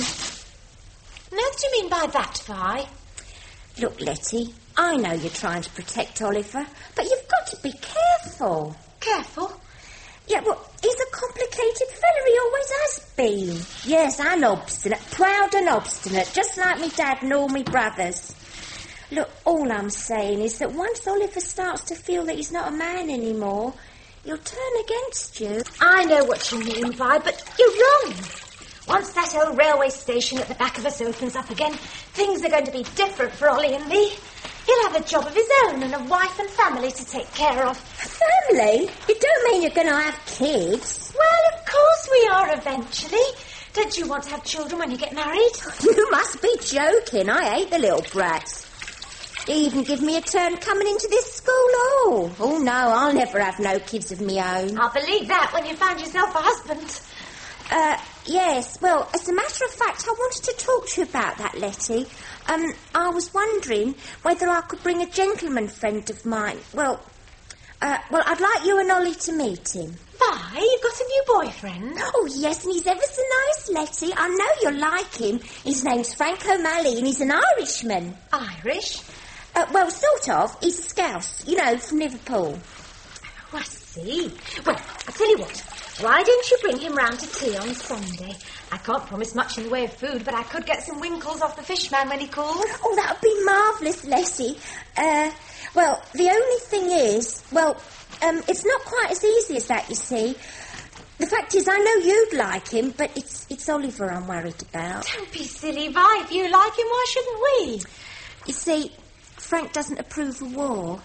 Now, what do you mean by that, Vi? Look, Letty, I know you're trying to protect Oliver, but you've got to be careful. Careful? Yeah, well, he's a complicated fella, he always has been. Yes, and obstinate, proud and obstinate, just like me dad and all me brothers. Look, all I'm saying is that once Oliver starts to feel that he's not a man anymore, he'll turn against you. I know what you mean, Vi, but you're wrong. Once that old railway station at the back of us opens up again, things are going to be different for Ollie and me. He'll have a job of his own and a wife and family to take care of. Family? You don't mean you're going to have kids? Well, of course we are eventually. Don't you want to have children when you get married? You must be joking. I hate the little brats. They even give me a turn coming into this school hall. Oh, no, I'll never have no kids of me own. I'll believe that when you find yourself a husband. Uh, yes, well, as a matter of fact, I wanted to talk to you about that, Letty. Um, I was wondering whether I could bring a gentleman friend of mine. Well, uh, well, I'd like you and Ollie to meet him. Vi, you've got a new boyfriend? Oh, yes, and he's ever so nice, Letty. I know you'll like him. His name's Frank O'Malley, and he's an Irishman. Irish? Uh, well, sort of. He's a Scouse, you know, from Liverpool. Oh, I see. Well, I'll tell you what. Why don't you bring him round to tea on Sunday? I can't promise much in the way of food, but I could get some winkles off the fishman when he calls. Oh, that would be marvellous, Letty. Uh, well, the only thing is, well, um, it's not quite as easy as that, you see. The fact is, I know you'd like him, but it's it's Oliver I'm worried about. Don't be silly, Vi. If you like him, why shouldn't we? You see, Frank doesn't approve of war.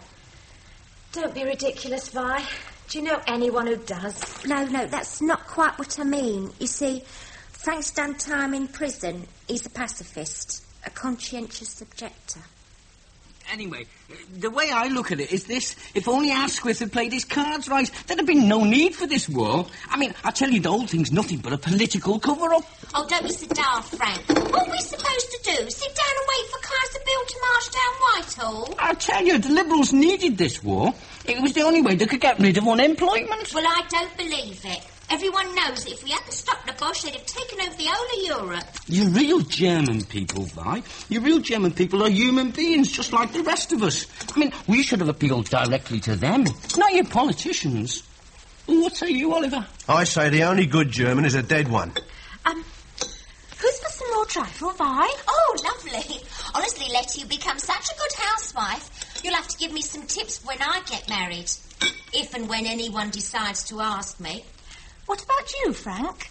Don't be ridiculous, Vi. Do you know anyone who does? No, no, that's not quite what I mean. You see, Frank's done time in prison. He's a pacifist, a conscientious objector. Anyway, the way I look at it is this. If only Asquith had played his cards right, there'd have been no need for this war. I mean, I tell you, the whole thing's nothing but a political cover-up. Oh, don't be so daft, Frank. What are we supposed to do? Sit down and wait for Kaiser Bill to march down Whitehall? I tell you, the Liberals needed this war. It was the only way they could get rid of unemployment. Well, I don't believe it. Everyone knows that if we hadn't stopped the Bosch, they'd have taken over the whole of Europe. You real German people, Vi. You real German people are human beings, just like the rest of us. I mean, we should have appealed directly to them, not your politicians. What say you, Oliver? I say the only good German is a dead one. Um, who's for some more trifle, Vi? Oh, lovely. Honestly, Letty, you become such a good housewife. You'll have to give me some tips when I get married. If and when anyone decides to ask me. What about you, Frank?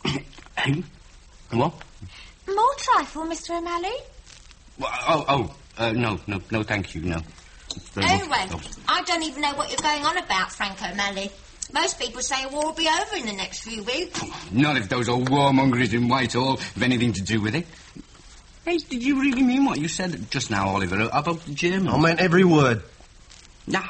Hey? What? More trifle, Mister O'Malley? Well, oh, oh, uh, no, no, no, thank you, no. Anyway, I don't even know what you're going on about, Frank O'Malley. Most people say a war will be over in the next few weeks. None of those old warmongers in Whitehall have anything to do with it. Hey, did you really mean what you said just now, Oliver, about the Germans? I meant every word. Now,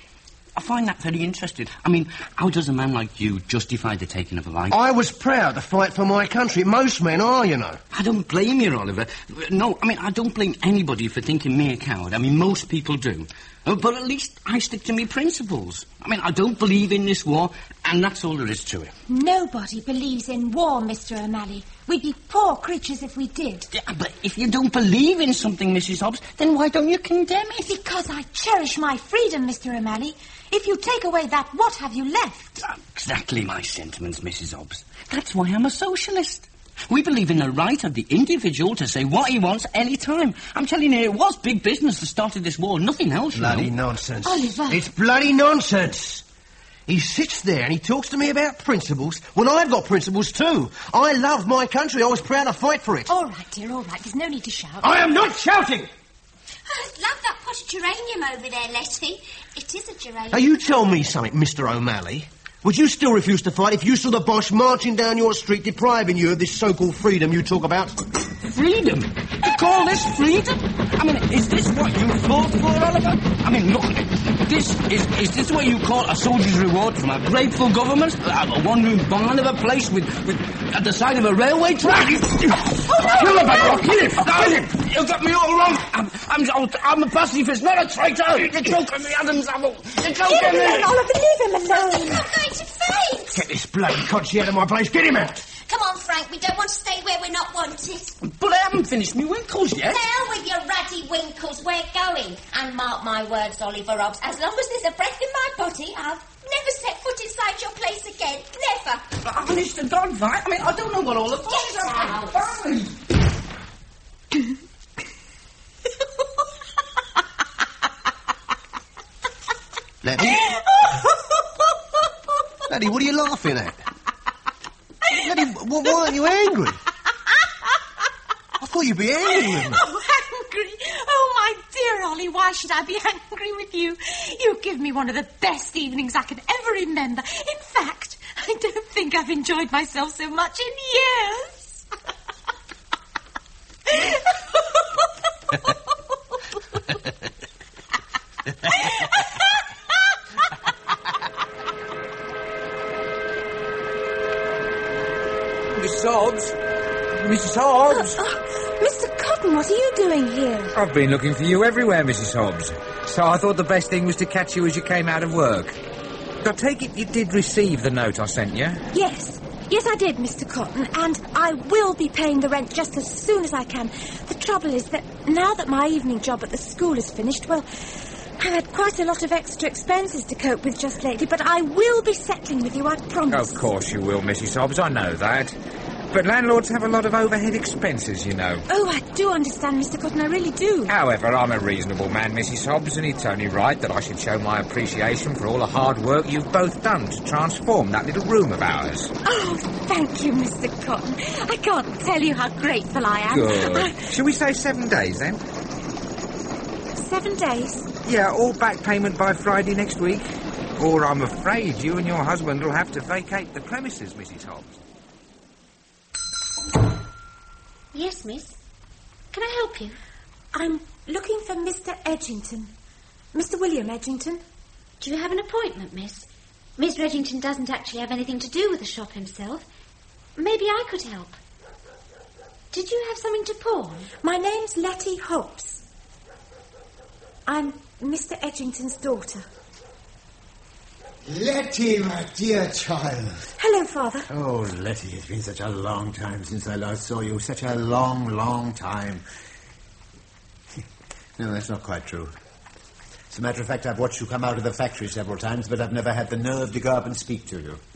I find that very interesting. I mean, how does a man like you justify the taking of a life? I was proud to fight for my country. Most men are, you know. I don't blame you, Oliver. No, I mean, I don't blame anybody for thinking me a coward. I mean, most people do. Uh, but at least I stick to me principles. I mean, I don't believe in this war, and that's all there is to it. Nobody believes in war, Mister O'Malley. We'd be poor creatures if we did. Yeah, but if you don't believe in something, Missus Hobbs, then why don't you condemn it? Because I cherish my freedom, Mister O'Malley. If you take away that, what have you left? Exactly my sentiments, Missus Hobbs. That's why I'm a socialist. We believe in the right of the individual to say what he wants any time. I'm telling you, it was big business that started this war, nothing else. Bloody you know. nonsense. Oliver. It's bloody nonsense. He sits there and he talks to me about principles when I've got principles too. I love my country. I was proud to fight for it. All right, dear, all right. There's no need to shout. I am not shouting! I love that potted geranium over there, Letty. It is a geranium. Now, you tell me something, Mister O'Malley. Would you still refuse to fight if you saw the Boche marching down your street depriving you of this so-called freedom you talk about? Freedom? You call this freedom? I mean, is this what you fought for, Oliver? I mean, look at it. This is, is this what you call a soldier's reward from a grateful government? A, a one-room barn of a place with, with at the side of a railway track? Oh, no! Kill him, I'll kill him! Kill him! You got me all wrong! I'm, I'm, I'm a pacifist, not a traitor! You're joking me, Adam's apple! You're joking Leave him me! alone, Oliver, leave him alone! I'm going to faint! Get this bloody codgy out of my place. Get him out! Come on, Frank, we don't want to stay where we're not wanted. But I haven't finished me winkles yet. Hell with your ruddy winkles, we're going. And mark my words, Oliver Hobbs, as long as there's a breath in my body, I'll never set foot inside your place again. Never. Honest to God, Vi, I mean, I don't know what all the fuss is out. Letty? Letty, what are you laughing at? Letty, wh- why aren't you angry? I thought you'd be angry with me. Oh, angry? Oh, my dear Ollie, why should I be angry with you? You give me one of the best evenings I can ever remember. In fact, I don't think I've enjoyed myself so much in years. Missus Hobbs? Missus Hobbs? Uh, uh, Mister Cotton, what are you doing here? I've been looking for you everywhere, Missus Hobbs. So I thought the best thing was to catch you as you came out of work. I take it you did receive the note I sent you? Yes. Yes, I did, Mister Cotton, and I will be paying the rent just as soon as I can. The trouble is that now that my evening job at the school is finished, well, I've had quite a lot of extra expenses to cope with just lately, but I will be settling with you, I promise. Of course you will, Missus Hobbs, I know that. But landlords have a lot of overhead expenses, you know. Oh, I do understand, Mister Cotton, I really do. However, I'm a reasonable man, Missus Hobbs, and it's only right that I should show my appreciation for all the hard work you've both done to transform that little room of ours. Oh, thank you, Mister Cotton. I can't tell you how grateful I am. Good. I... Shall we say seven days, then? Seven days? Yeah, all back payment by Friday next week. Or I'm afraid you and your husband will have to vacate the premises, Missus Hobbs. Yes, miss. Can I help you? I'm looking for Mister Edgington. Mister William Edgington. Do you have an appointment, miss? Miss Edgington doesn't actually have anything to do with the shop himself. Maybe I could help. Did you have something to pawn? My name's Letty Hobbs. I'm Mister Edgington's daughter. Letty, my dear child. Hello, Father. Oh, Letty, it's been such a long time since I last saw you. Such a long, long time. No, that's not quite true. As a matter of fact, I've watched you come out of the factory several times, but I've never had the nerve to go up and speak to you.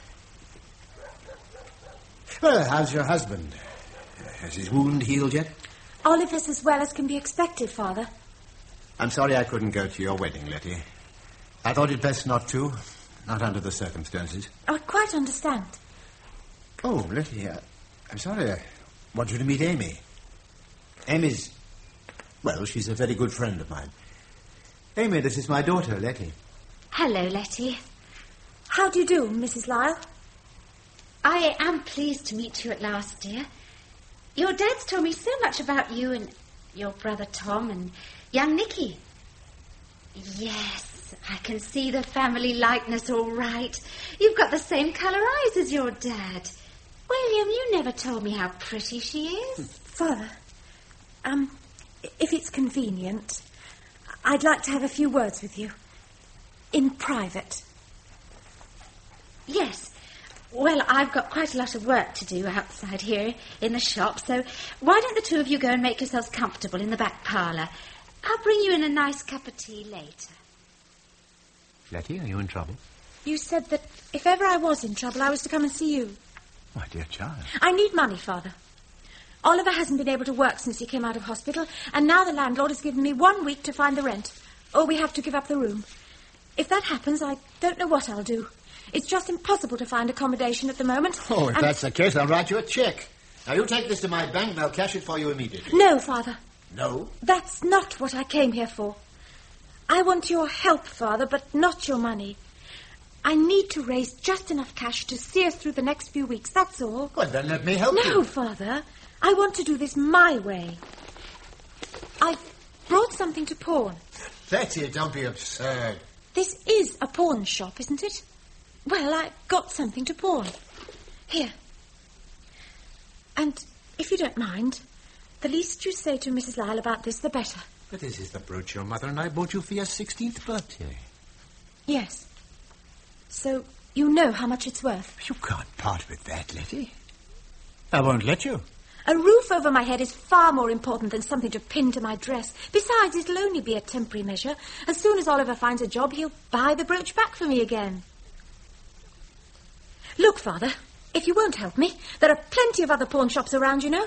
Well, how's your husband? Has his wound healed yet? Oliver's as well as can be expected, Father. I'm sorry I couldn't go to your wedding, Letty. I thought it best not to. Not under the circumstances. I quite understand. Oh, Letty, uh, I'm sorry. I want you to meet Amy. Amy's... Well, she's a very good friend of mine. Amy, this is my daughter, Letty. Hello, Letty. How do you do, Missus Lyle? I am pleased to meet you at last, dear. Your dad's told me so much about you and your brother Tom and young Nicky. Yes, I can see the family likeness all right. You've got the same colour eyes as your dad. William, you never told me how pretty she is. Father, um, if it's convenient, I'd like to have a few words with you. In private. Yes. Well, I've got quite a lot of work to do outside here in the shop, so why don't the two of you go and make yourselves comfortable in the back parlour? I'll bring you in a nice cup of tea later. Letty, are you in trouble? You said that if ever I was in trouble, I was to come and see you. My dear child. I need money, Father. Oliver hasn't been able to work since he came out of hospital, and now the landlord has given me one week to find the rent, or we have to give up the room. If that happens, I don't know what I'll do. It's just impossible to find accommodation at the moment. Oh, if and... that's the case, I'll write you a cheque. Now, you take this to my bank and I'll cash it for you immediately. No, Father. No? That's not what I came here for. I want your help, Father, but not your money. I need to raise just enough cash to see us through the next few weeks, that's all. Well, then let me help no, you. No, Father. I want to do this my way. I've brought something to pawn. Letty, don't be absurd. This is a pawn shop, isn't it? Well, I've got something to pawn. Here. And if you don't mind, the least you say to Missus Lyle about this, the better. But this is the brooch your mother and I bought you for your sixteenth birthday. Yes. So you know how much it's worth. You can't part with that, Letty. I won't let you. A roof over my head is far more important than something to pin to my dress. Besides, it'll only be a temporary measure. As soon as Oliver finds a job, he'll buy the brooch back for me again. Look, Father, if you won't help me, there are plenty of other pawn shops around, you know.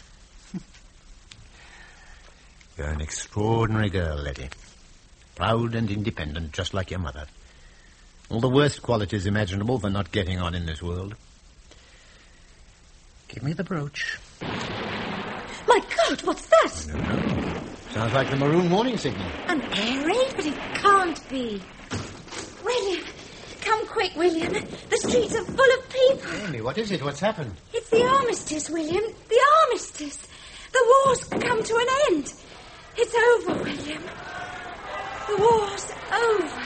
You're an extraordinary girl, Letty. Proud and independent, just like your mother. All the worst qualities imaginable for not getting on in this world. Give me the brooch. My God, what's that? I don't know. Sounds like the maroon warning signal. An air raid? But it can't be. William, come quick, William. The streets are full of people. Amy, what is it? What's happened? It's the armistice, William. The armistice. The war's come to an end. It's over, William. The war's over.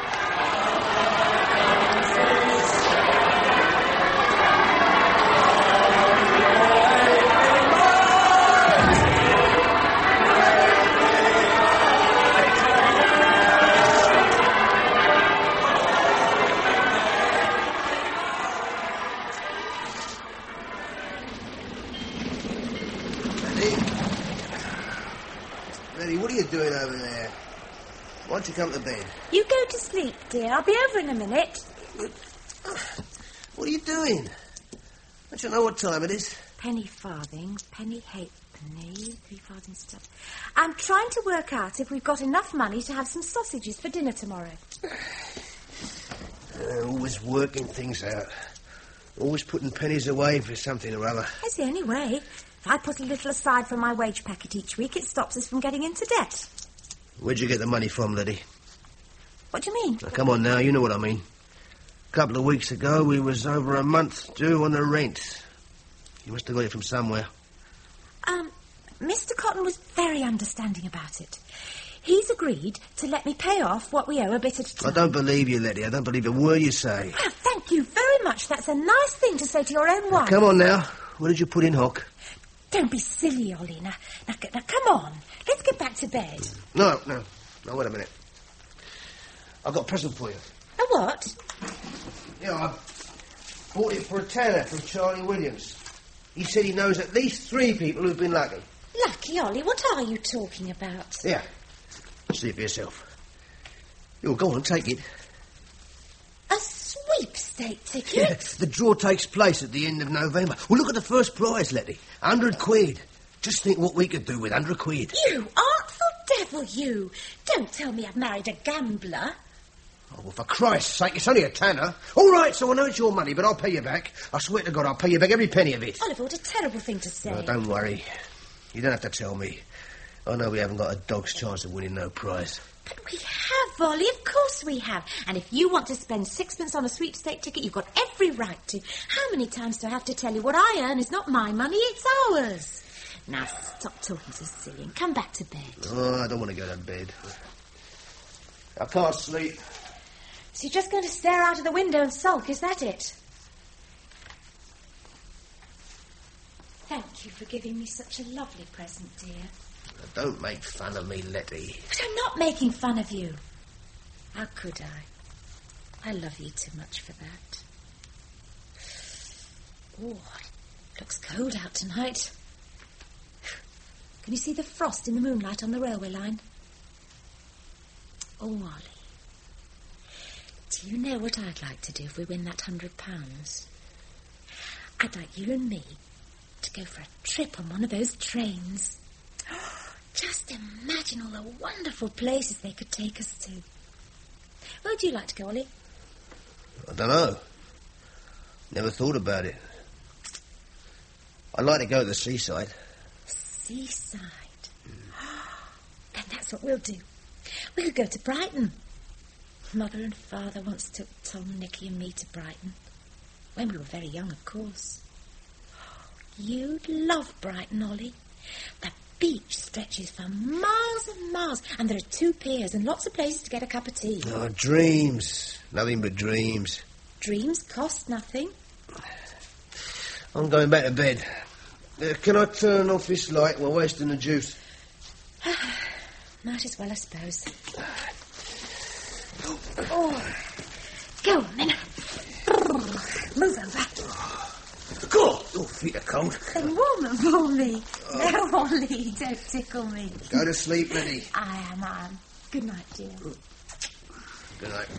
What are you doing over there? Why don't you come to bed? You go to sleep, dear. I'll be over in a minute. What are you doing? Don't you know what time it is? Penny farthings, penny halfpenny, three farthings stuff. I'm trying to work out if we've got enough money to have some sausages for dinner tomorrow. Uh, always working things out. Always putting pennies away for something or other. That's the only way. If I put a little aside from my wage packet each week, it stops us from getting into debt. Where'd you get the money from, Letty? What do you mean? Now, come on now, you know what I mean. A couple of weeks ago, we was over a month due on the rent. You must have got it from somewhere. Um, Mister Cotton was very understanding about it. He's agreed to let me pay off what we owe a bit at a time. I don't believe you, Letty. I don't believe a word you say. Well, thank you very much. That's a nice thing to say to your own wife. Now, come on now. What did you put in, Hock? Don't be silly, Ollie. Now, now, now, come on. Let's get back to bed. No, no. No, wait a minute. I've got a present for you. A what? Yeah, I bought it for a tenner from Charlie Williams. He said he knows at least three people who've been lucky. Lucky, Ollie? What are you talking about? Yeah. See it for yourself. You'll go on, take it. A sweepstake ticket? Yeah, the draw takes place at the end of November. Well, look at the first prize, Letty. Hundred quid. Just think what we could do with hundred quid. You artful devil, you. Don't tell me I've married a gambler. Oh, well, for Christ's sake, it's only a tanner. All right, so I know it's your money, but I'll pay you back. I swear to God, I'll pay you back every penny of it. Oliver, what a terrible thing to say. Oh, don't worry. You don't have to tell me. I know we haven't got a dog's chance of winning no prize. But we have, Ollie, of course we have. And if you want to spend sixpence on a sweepstake ticket, you've got every right to. How many times do I have to tell you what I earn is not my money, it's ours? Now, stop talking so silly and come back to bed. Oh, I don't want to go to bed. I can't sleep. So you're just going to stare out of the window and sulk, is that it? Thank you for giving me such a lovely present, dear. Don't make fun of me, Letty. But I'm not making fun of you. How could I? I love you too much for that. Oh, it looks cold out tonight. Can you see the frost in the moonlight on the railway line? Oh, Ollie. Do you know what I'd like to do if we win that hundred pounds? I'd like you and me to go for a trip on one of those trains. Just imagine all the wonderful places they could take us to. Where would you like to go, Ollie? I don't know. Never thought about it. I'd like to go to the seaside. Seaside? Then that's what we'll do. We could go to Brighton. Mother and Father once took Tom, Nicky and me to Brighton. When we were very young, of course. You'd love Brighton, Ollie. The beach stretches for miles and miles, and there are two piers and lots of places to get a cup of tea. Oh, dreams. Nothing but dreams. Dreams cost nothing. I'm going back to bed. Uh, can I turn off this light? We're wasting the juice. Might as well, I suppose. Oh, go on, then. Move over. God, your feet are cold. Then warm them for me. Oh. No, Ollie, don't tickle me. Go to sleep, Liddy. I am, I am. Good night, dear. Good night.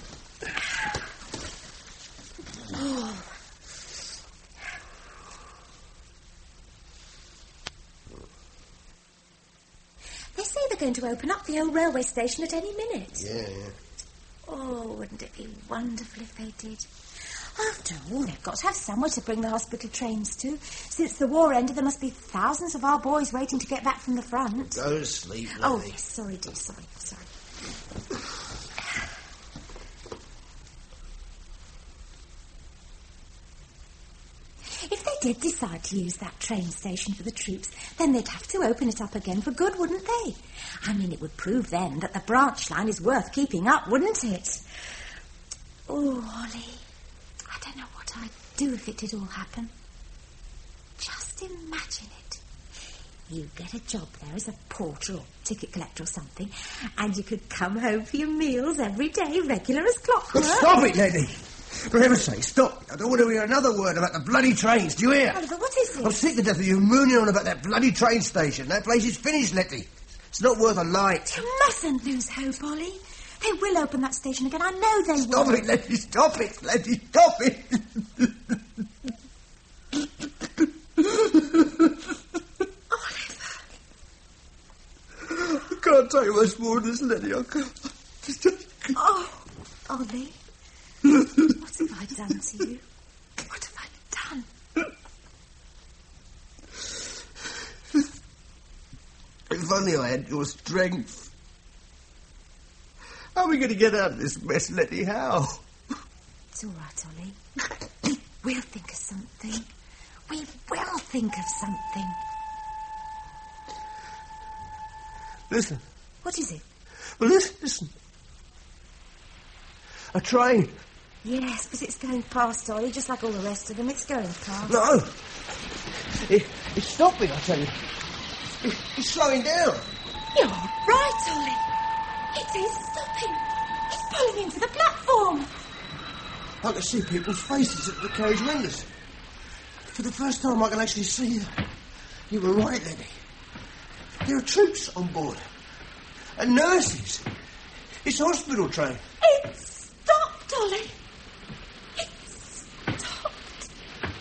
Oh. They say they're going to open up the old railway station at any minute. Yeah, yeah. Oh, wouldn't it be wonderful if they did? After all, they've got to have somewhere to bring the hospital trains to. Since the war ended, there must be thousands of our boys waiting to get back from the front. Go to sleep, Liddy. Oh, yes, sorry, dear, sorry, sorry. If they did decide to use that train station for the troops, then they'd have to open it up again for good, wouldn't they? I mean, it would prove then that the branch line is worth keeping up, wouldn't it? Oh, Ollie, I don't know what I'd do if it did all happen. Just imagine it. You get a job there as a porter or ticket collector or something, and you could come home for your meals every day, regular as clockwork. Stop it, Liddy! For heaven's sake, stop. I don't want to hear another word about the bloody trains, do you hear? Oliver, what is it? I'm sick to death of you mooning on about that bloody train station. That place is finished, Letty. It's not worth a light. You mustn't lose hope, Ollie. They will open that station again. I know they stop will. Stop it, Letty. Stop it, Letty. Stop it. Oliver. I can't take much more of this, Letty. I can't. Oh, Ollie. What have I done to you? What have I done? If only I had your strength. How are we going to get out of this mess, Letty? How? It's all right, Ollie. We'll think of something. We will think of something. Listen. What is it? Well, listen, listen. A train. Yes, but it's going past, Ollie, just like all the rest of them. It's going past. No. It, it's stopping, I tell you. It, it's slowing down. You're right, Ollie. It is stopping. It's pulling into the platform. I can see people's faces at the carriage windows. For the first time, I can actually see them. You were right, Liddy. There are troops on board. And nurses. It's a hospital train. It's stopped, Ollie. It's stopped.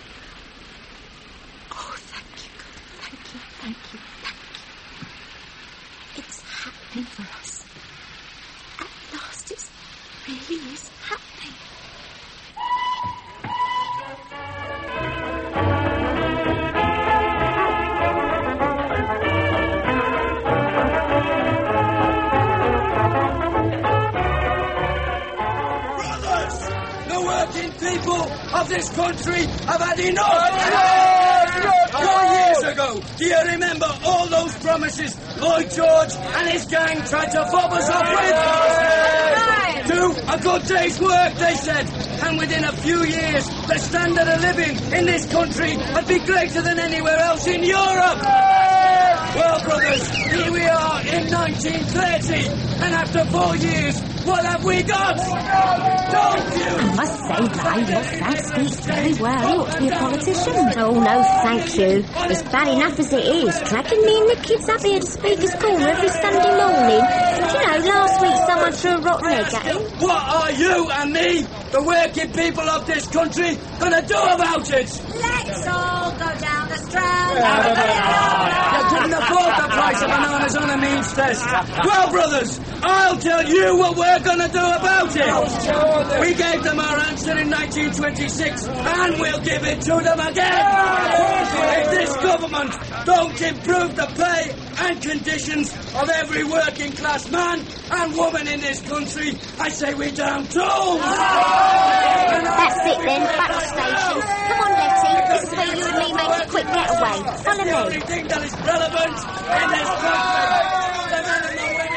Oh, thank you, God. Thank you, thank you, thank you. It's happening for us. At last, it really is happening. People of this country have had enough! Four years ago, do you remember all those promises Lloyd George and his gang tried to fob us up with? Do a good day's work, they said, and within a few years, the standard of living in this country would be greater than anywhere else in Europe! Well, brothers, here we are in nineteen thirty, and after four years, What have we got? Don't you? I must say, Vi, your Frank speaks very well. He ought to be a politician. Oh, no, thank you. It's bad enough as it is, dragging me and the kids up here to Speaker's Corner every Sunday morning. Do you know, last week someone threw a rotten egg at him. What are you and me, the working people of this country, going to do about it? Let's all go down the Strand. You couldn't afford the price of bananas on a means test. Well, brothers, I'll tell you what we're going to do about it. We gave them our answer in nineteen twenty-six, and we'll give it to them again. If this government don't improve the pay and conditions of every working class man and woman in this country, I say we down tools. That's it then, back to station. Come on, Letty, this is where you and me make a quick getaway. Follow me. Everything that is relevant in this country. The men and the women.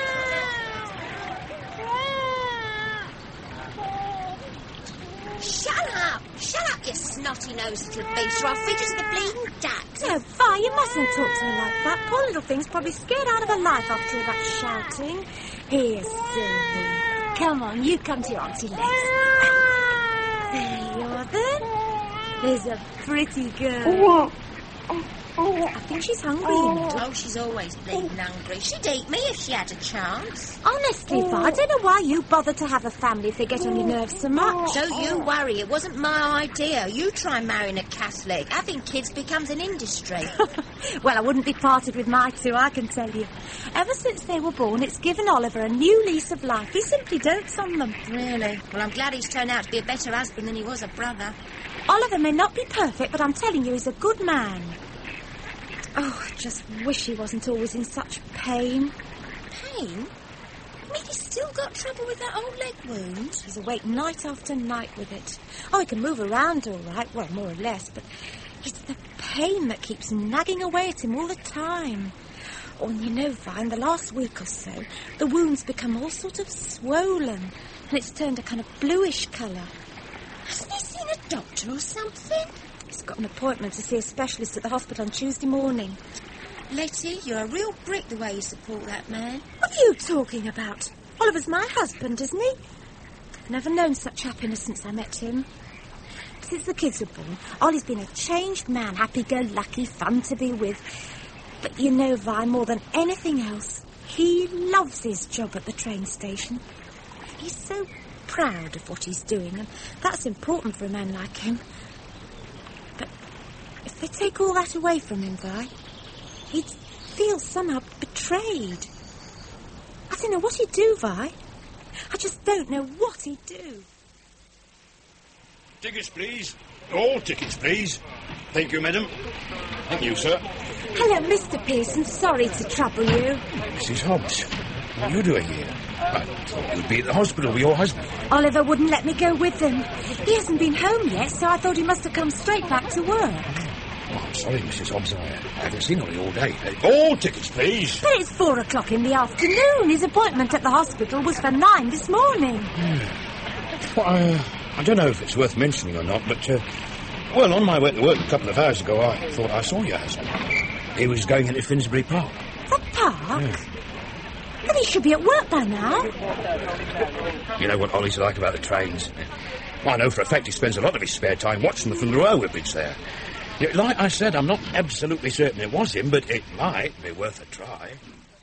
Shut up! Shut up, you snotty-nosed little beast, or I'll feed you to the bleeding ducks. No, Vi, you mustn't talk to her like that. Poor little thing's probably scared out of her life after all that shouting. Here, Sylvie. Come on, you come to your auntie Lex. There you are, then. There's a pretty girl. I think she's hungry, you know. Oh, she's always bleeding hungry. She'd eat me if she had a chance. Honestly, Vi, I don't know why you bother to have a family if they get on your nerves so much. Don't you worry, it wasn't my idea. You try marrying a Catholic. Having kids becomes an industry. Well, I wouldn't be parted with my two, I can tell you. Ever since they were born, it's given Oliver a new lease of life. He simply dotes on them. Really? Well, I'm glad he's turned out to be a better husband than he was a brother. Oliver may not be perfect, but I'm telling you, he's a good man. Oh, I just wish he wasn't always in such pain. Pain? I mean, he's still got trouble with that old leg wound. He's awake night after night with it. Oh, he can move around all right, well, more or less, but it's the pain that keeps nagging away at him all the time. Oh, and you know, Vi, in the last week or so, the wound's become all sort of swollen, and it's turned a kind of bluish colour. Hasn't he seen a doctor or something? He's got an appointment to see a specialist at the hospital on Tuesday morning. Letty, you're a real brick the way you support that man. What are you talking about? Oliver's my husband, isn't he? I've never known such happiness since I met him. Since the kids were born, Ollie's been a changed man, happy-go-lucky, fun to be with. But you know, Vi, more than anything else, he loves his job at the train station. He's so proud of what he's doing, and that's important for a man like him. But if they take all that away from him, Vi, he'd feel somehow betrayed. I don't know what he'd do, Vi. I just don't know what he'd do. Tickets, please. All tickets, please. Thank you, madam. Thank you, sir. Hello, Mister Pearson. Sorry to trouble you. Missus Hobbs, what are you doing here? I thought you'd be at the hospital with your husband. Oliver wouldn't let me go with him. He hasn't been home yet, so I thought he must have come straight back to work. Oh, I'm sorry, Missus Hobbs. I haven't seen Ollie all day. Uh, all tickets, please. But it's four o'clock in the afternoon. His appointment at the hospital was for nine this morning. Well, I, I don't know if it's worth mentioning or not, but, uh, well, on my way to work a couple of hours ago, I thought I saw your husband. He was going into Finsbury Park. The park? Yeah. But he should be at work by now. You know what Ollie's like about the trains. I know for a fact he spends a lot of his spare time watching them from the railway bridge there. Yeah, like I said, I'm not absolutely certain it was him, but it might be worth a try.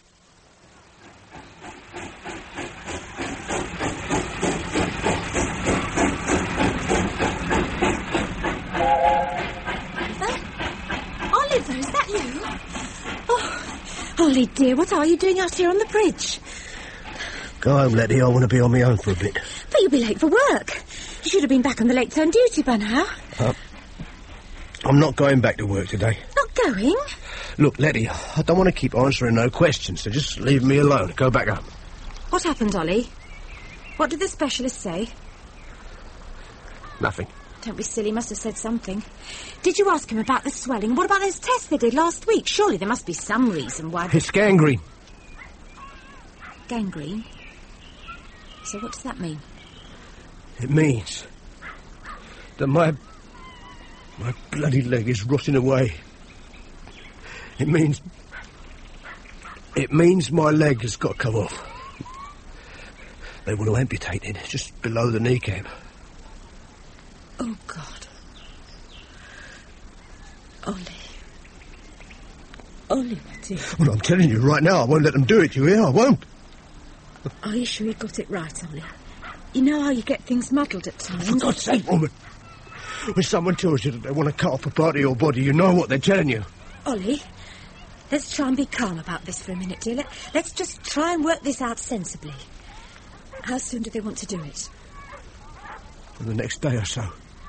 Oliver, is that you? Oh, Ollie, dear, what are you doing out here on the bridge? Go home, Letty. I want to be on my own for a bit. But you'll be late for work. You should have been back on the late turn duty by now. Uh, I'm not going back to work today. Not going? Look, Letty, I don't want to keep answering no questions, so just leave me alone. Go back home. What happened, Ollie? What did the specialist say? Nothing. Don't be silly, must have said something. Did you ask him about the swelling? What about those tests they did last week? Surely there must be some reason why... It's gangrene. Gangrene? So what does that mean? It means that my... my bloody leg is rotting away. It means... It means my leg has got to come off. They want to amputate it, just below the kneecap. Oh, God. Ollie. Ollie, my dear. Well, I'm telling you right now, I won't let them do it, you hear? I won't. Are you sure you got it right, Ollie? You know how you get things muddled at times. For God's sake, woman. When someone tells you that they want to cut off a part of your body, you know what they're telling you. Ollie, let's try and be calm about this for a minute, dear. Let, let's just try and work this out sensibly. How soon do they want to do it? For the next day or so.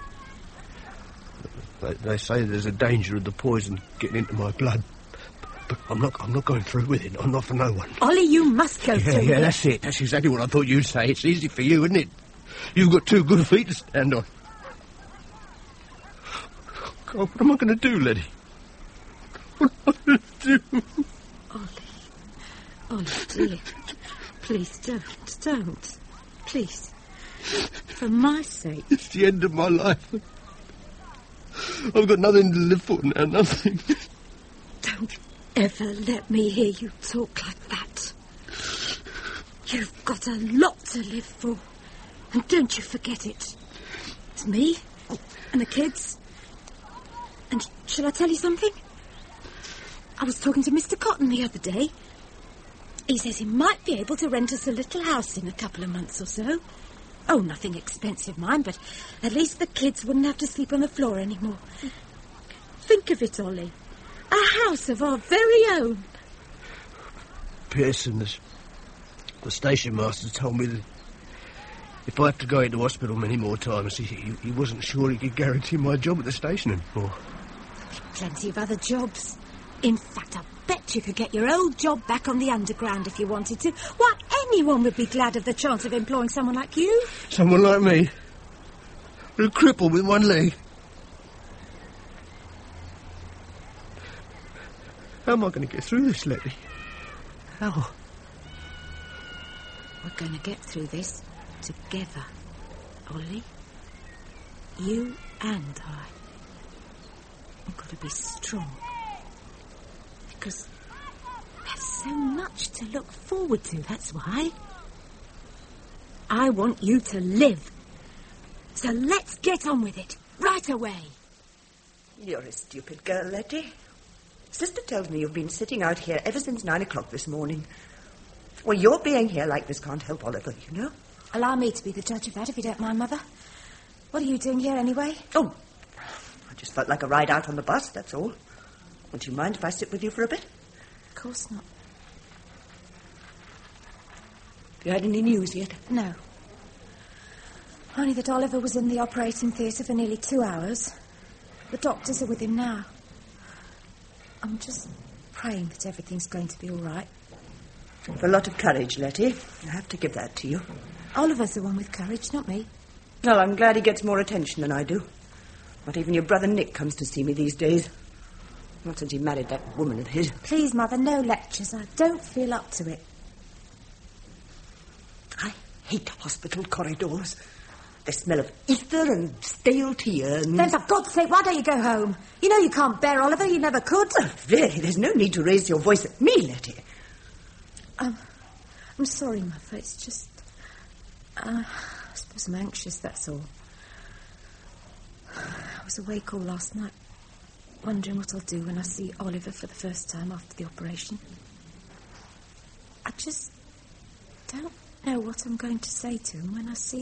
They, they say there's a danger of the poison getting into my blood. But I'm not I'm not going through with it. I'm not for no one. Ollie, you must go yeah, through Yeah, it. that's it. That's exactly what I thought you'd say. It's easy for you, isn't it? You've got two good feet to stand on. God, what am I going to do, Letty? What am I going to do? Ollie. Ollie, dear. Please don't. Don't. Please. For my sake. It's the end of my life. I've got nothing to live for now, nothing. Don't ever let me hear you talk like that. You've got a lot to live for. And don't you forget it. It's me and the kids. And shall I tell you something? I was talking to Mister Cotton the other day. He says he might be able to rent us a little house in a couple of months or so. Oh, nothing expensive, mind, but at least the kids wouldn't have to sleep on the floor anymore. Think of it, Ollie. A house of our very own. Pearson, the, the station master, told me that if I have to go into hospital many more times, he, he, he wasn't sure he could guarantee my job at the station anymore. Plenty of other jobs. In fact, I bet you could get your old job back on the underground if you wanted to. Why, anyone would be glad of the chance of employing someone like you. Someone like me? A cripple with one leg? How am I going to get through this, Letty? How? We're going to get through this together, Ollie. You and I. We've got to be strong. Because there's so much to look forward to, that's why. I want you to live. So let's get on with it, right away. You're a stupid girl, Letty. Sister tells me you've been sitting out here ever since nine o'clock this morning. Well, your being here like this can't help Oliver, you know. Allow me to be the judge of that, if you don't mind, Mother. What are you doing here, anyway? Oh, I just felt like a ride out on the bus, that's all. Would you mind if I sit with you for a bit? Of course not. Have you had any news yet? No. Only that Oliver was in the operating theatre for nearly two hours. The doctors are with him now. I'm just praying that everything's going to be all right. You've a lot of courage, Letty. I have to give that to you. Oliver's the one with courage, not me. Well, I'm glad he gets more attention than I do. Not even your brother Nick comes to see me these days. Not since he married that woman of his. Please, Mother, no lectures. I don't feel up to it. I hate hospital corridors. They smell of ether and stale tea and... Then, for God's sake, why don't you go home? You know you can't bear Oliver. You never could. Oh, really? There's no need to raise your voice at me, Letty. Um, I'm sorry, Mother. It's just... Uh, I suppose I'm anxious, that's all. I was awake all last night, wondering what I'll do when I see Oliver for the first time after the operation. I just don't know what I'm going to say to him when I see...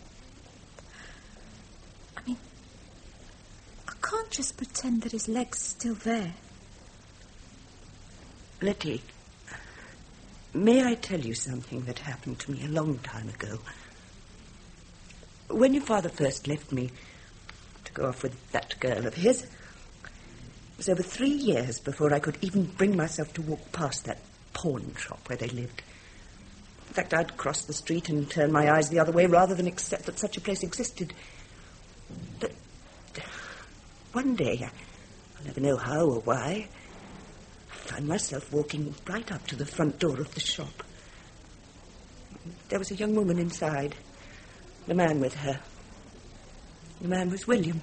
I mean, I can't just pretend that his leg's still there. Letty, may I tell you something that happened to me a long time ago? When your father first left me to go off with that girl of his, it was over three years before I could even bring myself to walk past that pawn shop where they lived. In fact, I'd cross the street and turn my eyes the other way rather than accept that such a place existed. But one day, I'll never know how or why, I found myself walking right up to the front door of the shop. There was a young woman inside, the man with her. The man was William.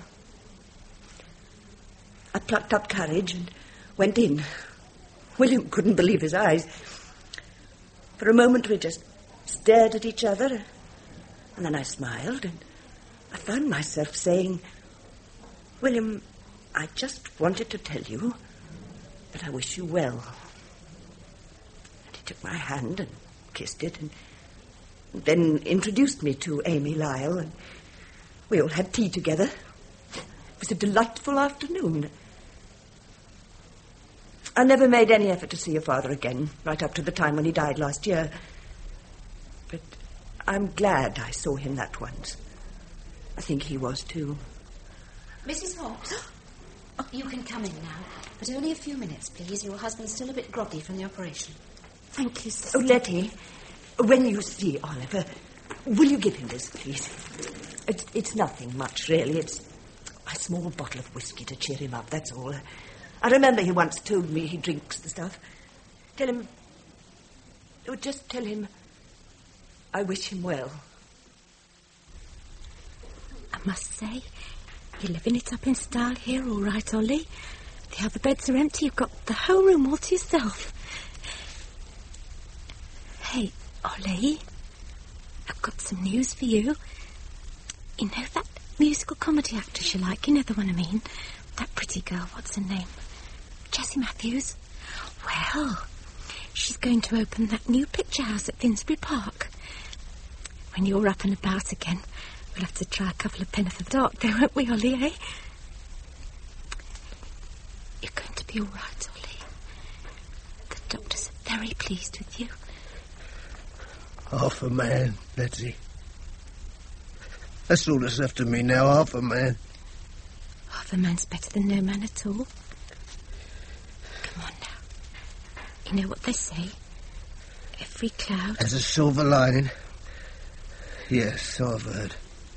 I plucked up courage and went in. William couldn't believe his eyes. For a moment we just stared at each other, and then I smiled, and I found myself saying, William, I just wanted to tell you that I wish you well. And he took my hand and kissed it, and then introduced me to Amy Lyle, and we all had tea together. It was a delightful afternoon. I never made any effort to see your father again, right up to the time when he died last year. But I'm glad I saw him that once. I think he was too. Missus Hawkes, you can come in now, but only a few minutes, please. Your husband's still a bit groggy from the operation. Thank you, sister. Oh, Letty, when you see Oliver, will you give him this, please? It's, it's nothing much, really. It's a small bottle of whiskey to cheer him up, that's all. I remember he once told me he drinks the stuff. Tell him... Oh, just tell him I wish him well. I must say, you're living it up in style here, all right, Ollie. The other beds are empty. You've got the whole room all to yourself. Hey, Ollie, I've got some news for you. You know that musical comedy actress you like? You know the one I mean? That pretty girl, what's her name? Jessie Matthews. Well, she's going to open that new picture house at Finsbury Park. When you're up and about again, we'll have to try a couple of pens of the dark there, won't we, Ollie, eh? You're going to be all right, Ollie. The doctors are very pleased with you. Half a man, Letty. That's all that's left of me now, half a man. Half a man's better than no man at all. Come on now. You know what they say? Every cloud... There's a silver lining. Yes, so I've heard.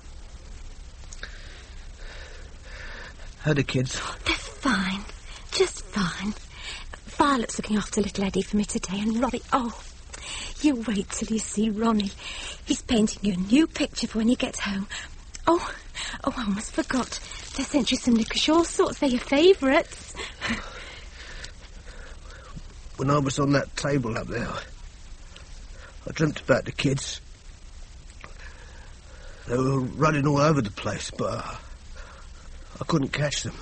How are the kids? They're fine. Just fine. Violet's looking after little Eddie for me today, and Ronnie... Oh, you wait till you see Ronnie. He's painting you a new picture for when he gets home. Oh, oh, I almost forgot. They sent you some licorice, all sorts. They're your favourites. When I was on that table up there, I dreamt about the kids. They were running all over the place, but I, I couldn't catch them.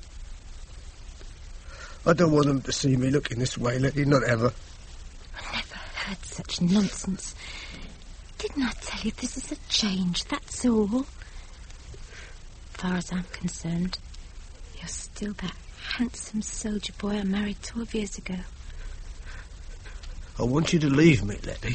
I don't want them to see me looking this way, Letty, not ever. I never heard such nonsense. Didn't I tell you this is a change, that's all? As far as I'm concerned, you're still that handsome soldier boy I married twelve years ago. I want you to leave me, Letty.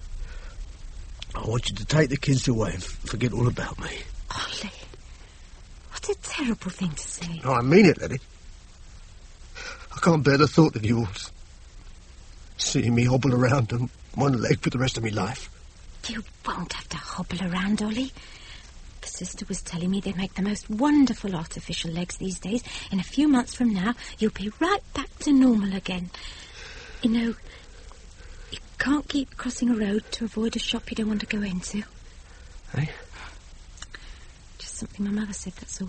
I want you to take the kids away and forget all about me. Ollie, what a terrible thing to say. No, I mean it, Letty. I can't bear the thought of yours. Seeing me hobble around on one leg for the rest of my life. You won't have to hobble around, Ollie. The sister was telling me they make the most wonderful artificial legs these days. In a few months from now, you'll be right back to normal again. You know, you can't keep crossing a road to avoid a shop you don't want to go into. Eh? Just something my mother said, that's all.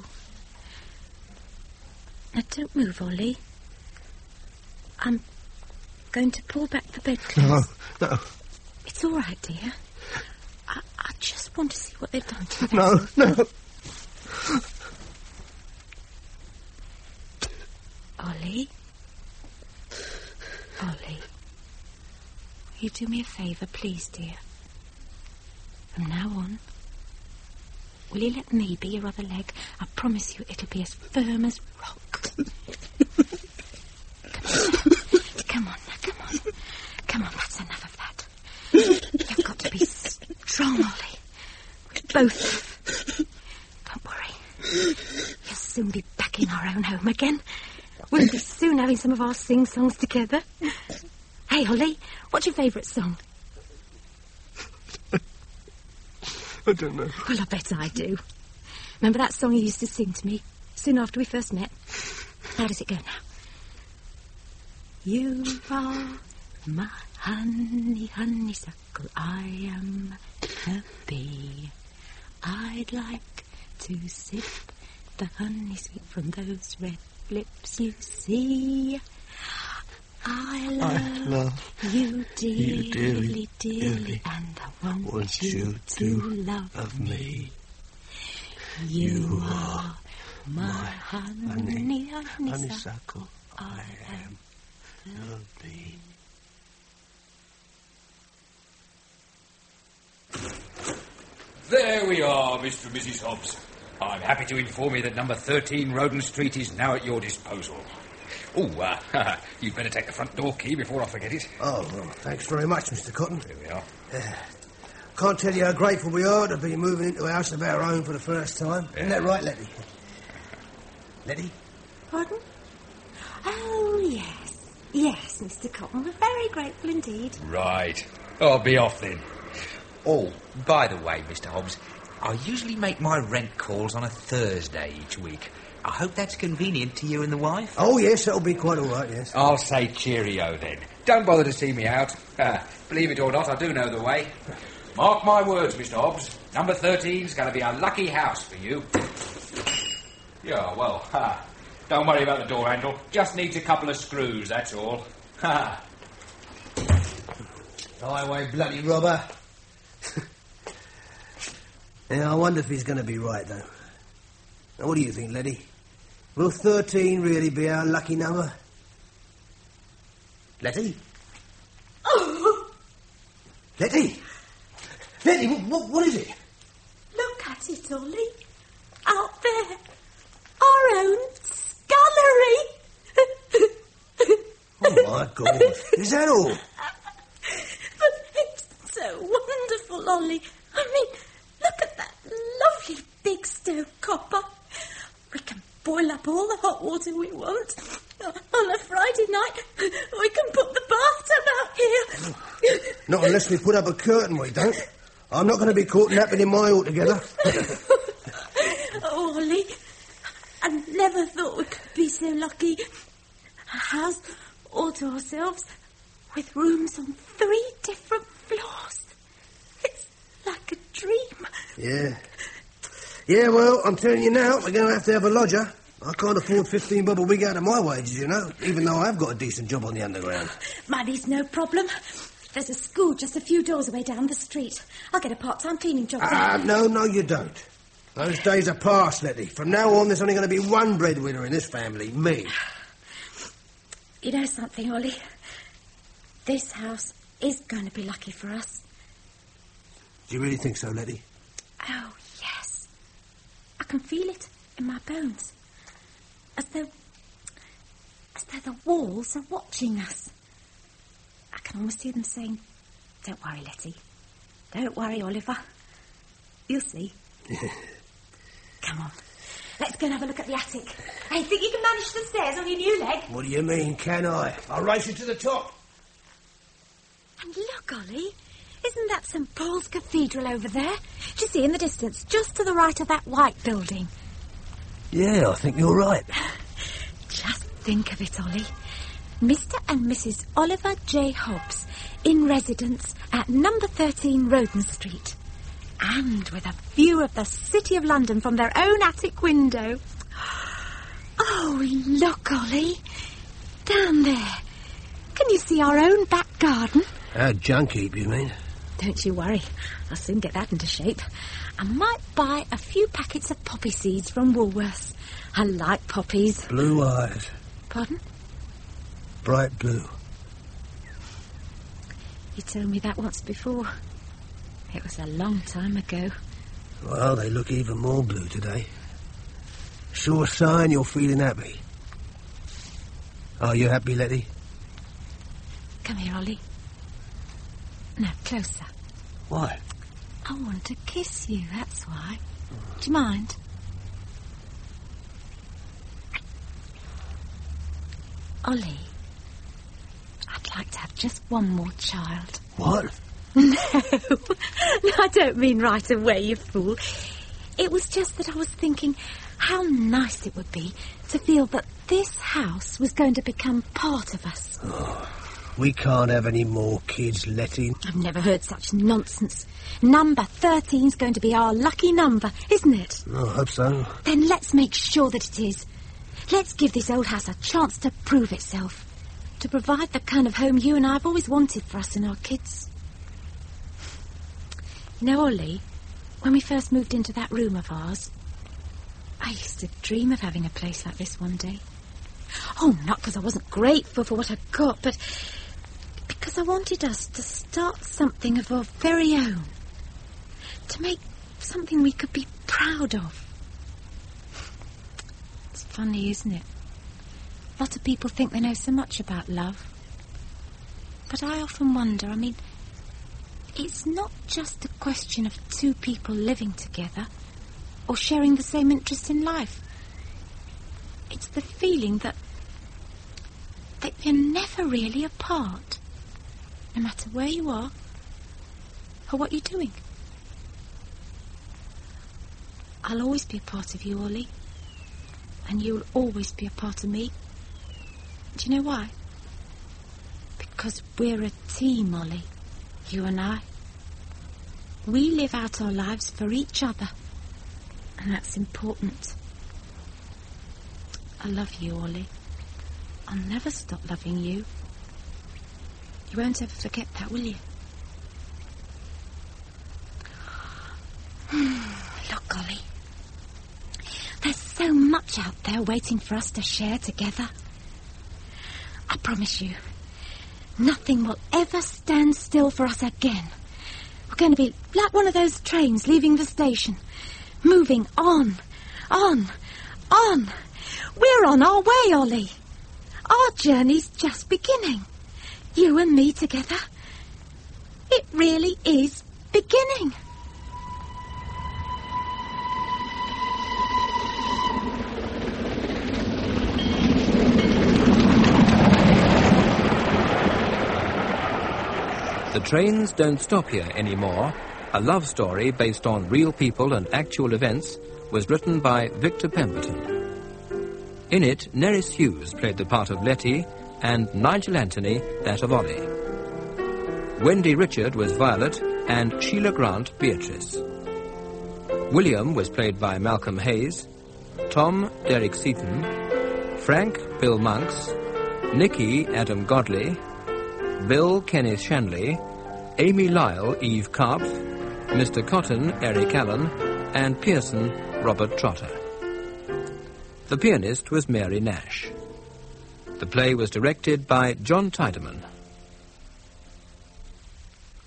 Now, don't move, Ollie. I'm going to pull back the bedclothes. No, no. It's all right, dear. I, I just want to see what they've done to you. No, no. Ollie? Ollie? Will you do me a favour, please, dear? From now on, will you let me be your other leg? I promise you it'll be as firm as rock. Come on, now, come on. Come on, that's enough of that. You've got to be strong, Ollie. Both. Don't worry. You'll soon be back in our own home again. We'll be soon having some of our sing-songs together. Hey, Ollie, what's your favourite song? I don't know. Well, I bet I do. Remember that song you used to sing to me soon after we first met? How does it go now? You are my honey, honeysuckle, I am a bee. I'd like to sip the honey sweet from those red lips you see. I love, I love you dearly, you dearly, dearly, dearly, and I want, want you, you to to love love me. me. You, You are my honey, honeysuckle. honeysuckle. I am lovely. There we are, Mister and Missus Hobbs. I'm happy to inform you that number thirteen Roden Street is now at your disposal. Oh, uh, you'd better take the front door key before I forget it. Oh, well, thanks very much, Mister Cotton. Here we are. Yeah. Can't tell you how grateful we are to be moving into a house of our own for the first time. Isn't that right, Letty? Letty? Pardon? Oh, yes. Yes, Mister Cotton, we're very grateful indeed. Right. I'll be off then. Oh, by the way, Mister Hobbs, I usually make my rent calls on a Thursday each week. I hope that's convenient to you and the wife. Oh, yes, that'll be quite all right, yes. I'll say cheerio then. Don't bother to see me out. Uh, believe it or not, I do know the way. Mark my words, Mister Hobbs. Number thirteen's going to be a lucky house for you. Yeah, well, ha. Don't worry about the door handle. Just needs a couple of screws, that's all. Ha. Highway bloody robber. Yeah, I wonder if he's going to be right, though. Now, what do you think, Letty? Will thirteen really be our lucky number? Letty? Oh! Letty! Letty, what, what, what is it? Look at it, Ollie. Out there. Our own scullery. Oh, my God. Is that all? But it's so wonderful, Ollie. I mean, look at that lovely big stove copper. We can boil up all the hot water we want. On a Friday night, we can put the bathtub out here. Not unless we put up a curtain, we don't. I'm not going to be caught napping in my altogether. Oh, Ollie, I never thought we could be so lucky. A house all to ourselves with rooms on three different floors. It's like a dream. Yeah. Yeah, well, I'm telling you now, we're going to have to have a lodger. I can't afford fifteen bob a week out of my wages, you know, even though I've got a decent job on the underground. Money's no problem. There's a school just a few doors away down the street. I'll get a part-time cleaning job there. Ah, no, no, you don't. Those days are past, Letty. From now on, there's only going to be one breadwinner in this family, me. You know something, Ollie? This house is going to be lucky for us. Do you really think so, Letty? Oh, yes. I can feel it in my bones. As though... as though the walls are watching us. I can almost hear them saying, "Don't worry, Letty. Don't worry, Oliver. You'll see." Come on. Let's go and have a look at the attic. Hey, think you can manage the stairs on your new leg? What do you mean, can I? I'll race you to the top. And look, Ollie. Isn't that Saint Paul's Cathedral over there? Do you see in the distance, just to the right of that white building? Yeah, I think you're right. Just think of it, Ollie. Mister and Missus Oliver J. Hobbs, in residence at number thirteen Roden Street. And with a view of the City of London from their own attic window. Oh, look, Ollie. Down there. Can you see our own back garden? Our junk heap, you mean? Don't you worry. I'll soon get that into shape. I might buy a few packets of poppy seeds from Woolworths. I like poppies. Blue eyes. Pardon? Bright blue. You told me that once before. It was a long time ago. Well, they look even more blue today. Sure sign you're feeling happy. Are you happy, Letty? Come here, Ollie. No, closer. Why? I want to kiss you, that's why. Do you mind? Ollie, I'd like to have just one more child. What? No, no, I don't mean right away, you fool. It was just that I was thinking how nice it would be to feel that this house was going to become part of us. Oh, we can't have any more kids, Letty. I've never heard such nonsense. Number thirteen's going to be our lucky number, isn't it? Oh, I hope so. Then let's make sure that it is. Let's give this old house a chance to prove itself. to provide the kind of home you and I have always wanted for us and our kids. You know, Ollie, when we first moved into that room of ours, I used to dream of having a place like this one day. Oh, not because I wasn't grateful for what I got, but because I wanted us to start something of our very own. To make something we could be proud of. It's funny, isn't it? A lot of people think they know so much about love. But I often wonder, I mean, it's not just a question of two people living together or sharing the same interest in life. It's the feeling that that you're never really apart, no matter where you are or what you're doing. I'll always be a part of you, Ollie, and you'll always be a part of me. Do you know why? Because we're a team, Ollie, you and I. We live out our lives for each other, and that's important. I love you, Ollie. I'll never stop loving you. You won't ever forget that, will you? Look, Ollie. There's so much out there waiting for us to share together. I promise you, nothing will ever stand still for us again. We're going to be like one of those trains leaving the station, moving on, on, on. We're on our way, Ollie. Our journey's just beginning. You and me together. It really is beginning. The Trains Don't Stop Here Anymore, a love story based on real people and actual events, was written by Victor Pemberton. In it, Nerys Hughes played the part of Letty and Nigel Anthony that of Ollie. Wendy Richard was Violet and Sheila Grant Beatrice. William was played by Malcolm Hayes, Tom Derek Seaton, Frank Bill Monks, Nicky Adam Godley, Bill Kenneth Shanley, Amy Lyle Eve Karpf, Mister Cotton Eric Allen, and Pearson Robert Trotter. The pianist was Mary Nash. The play was directed by John Tiedemann.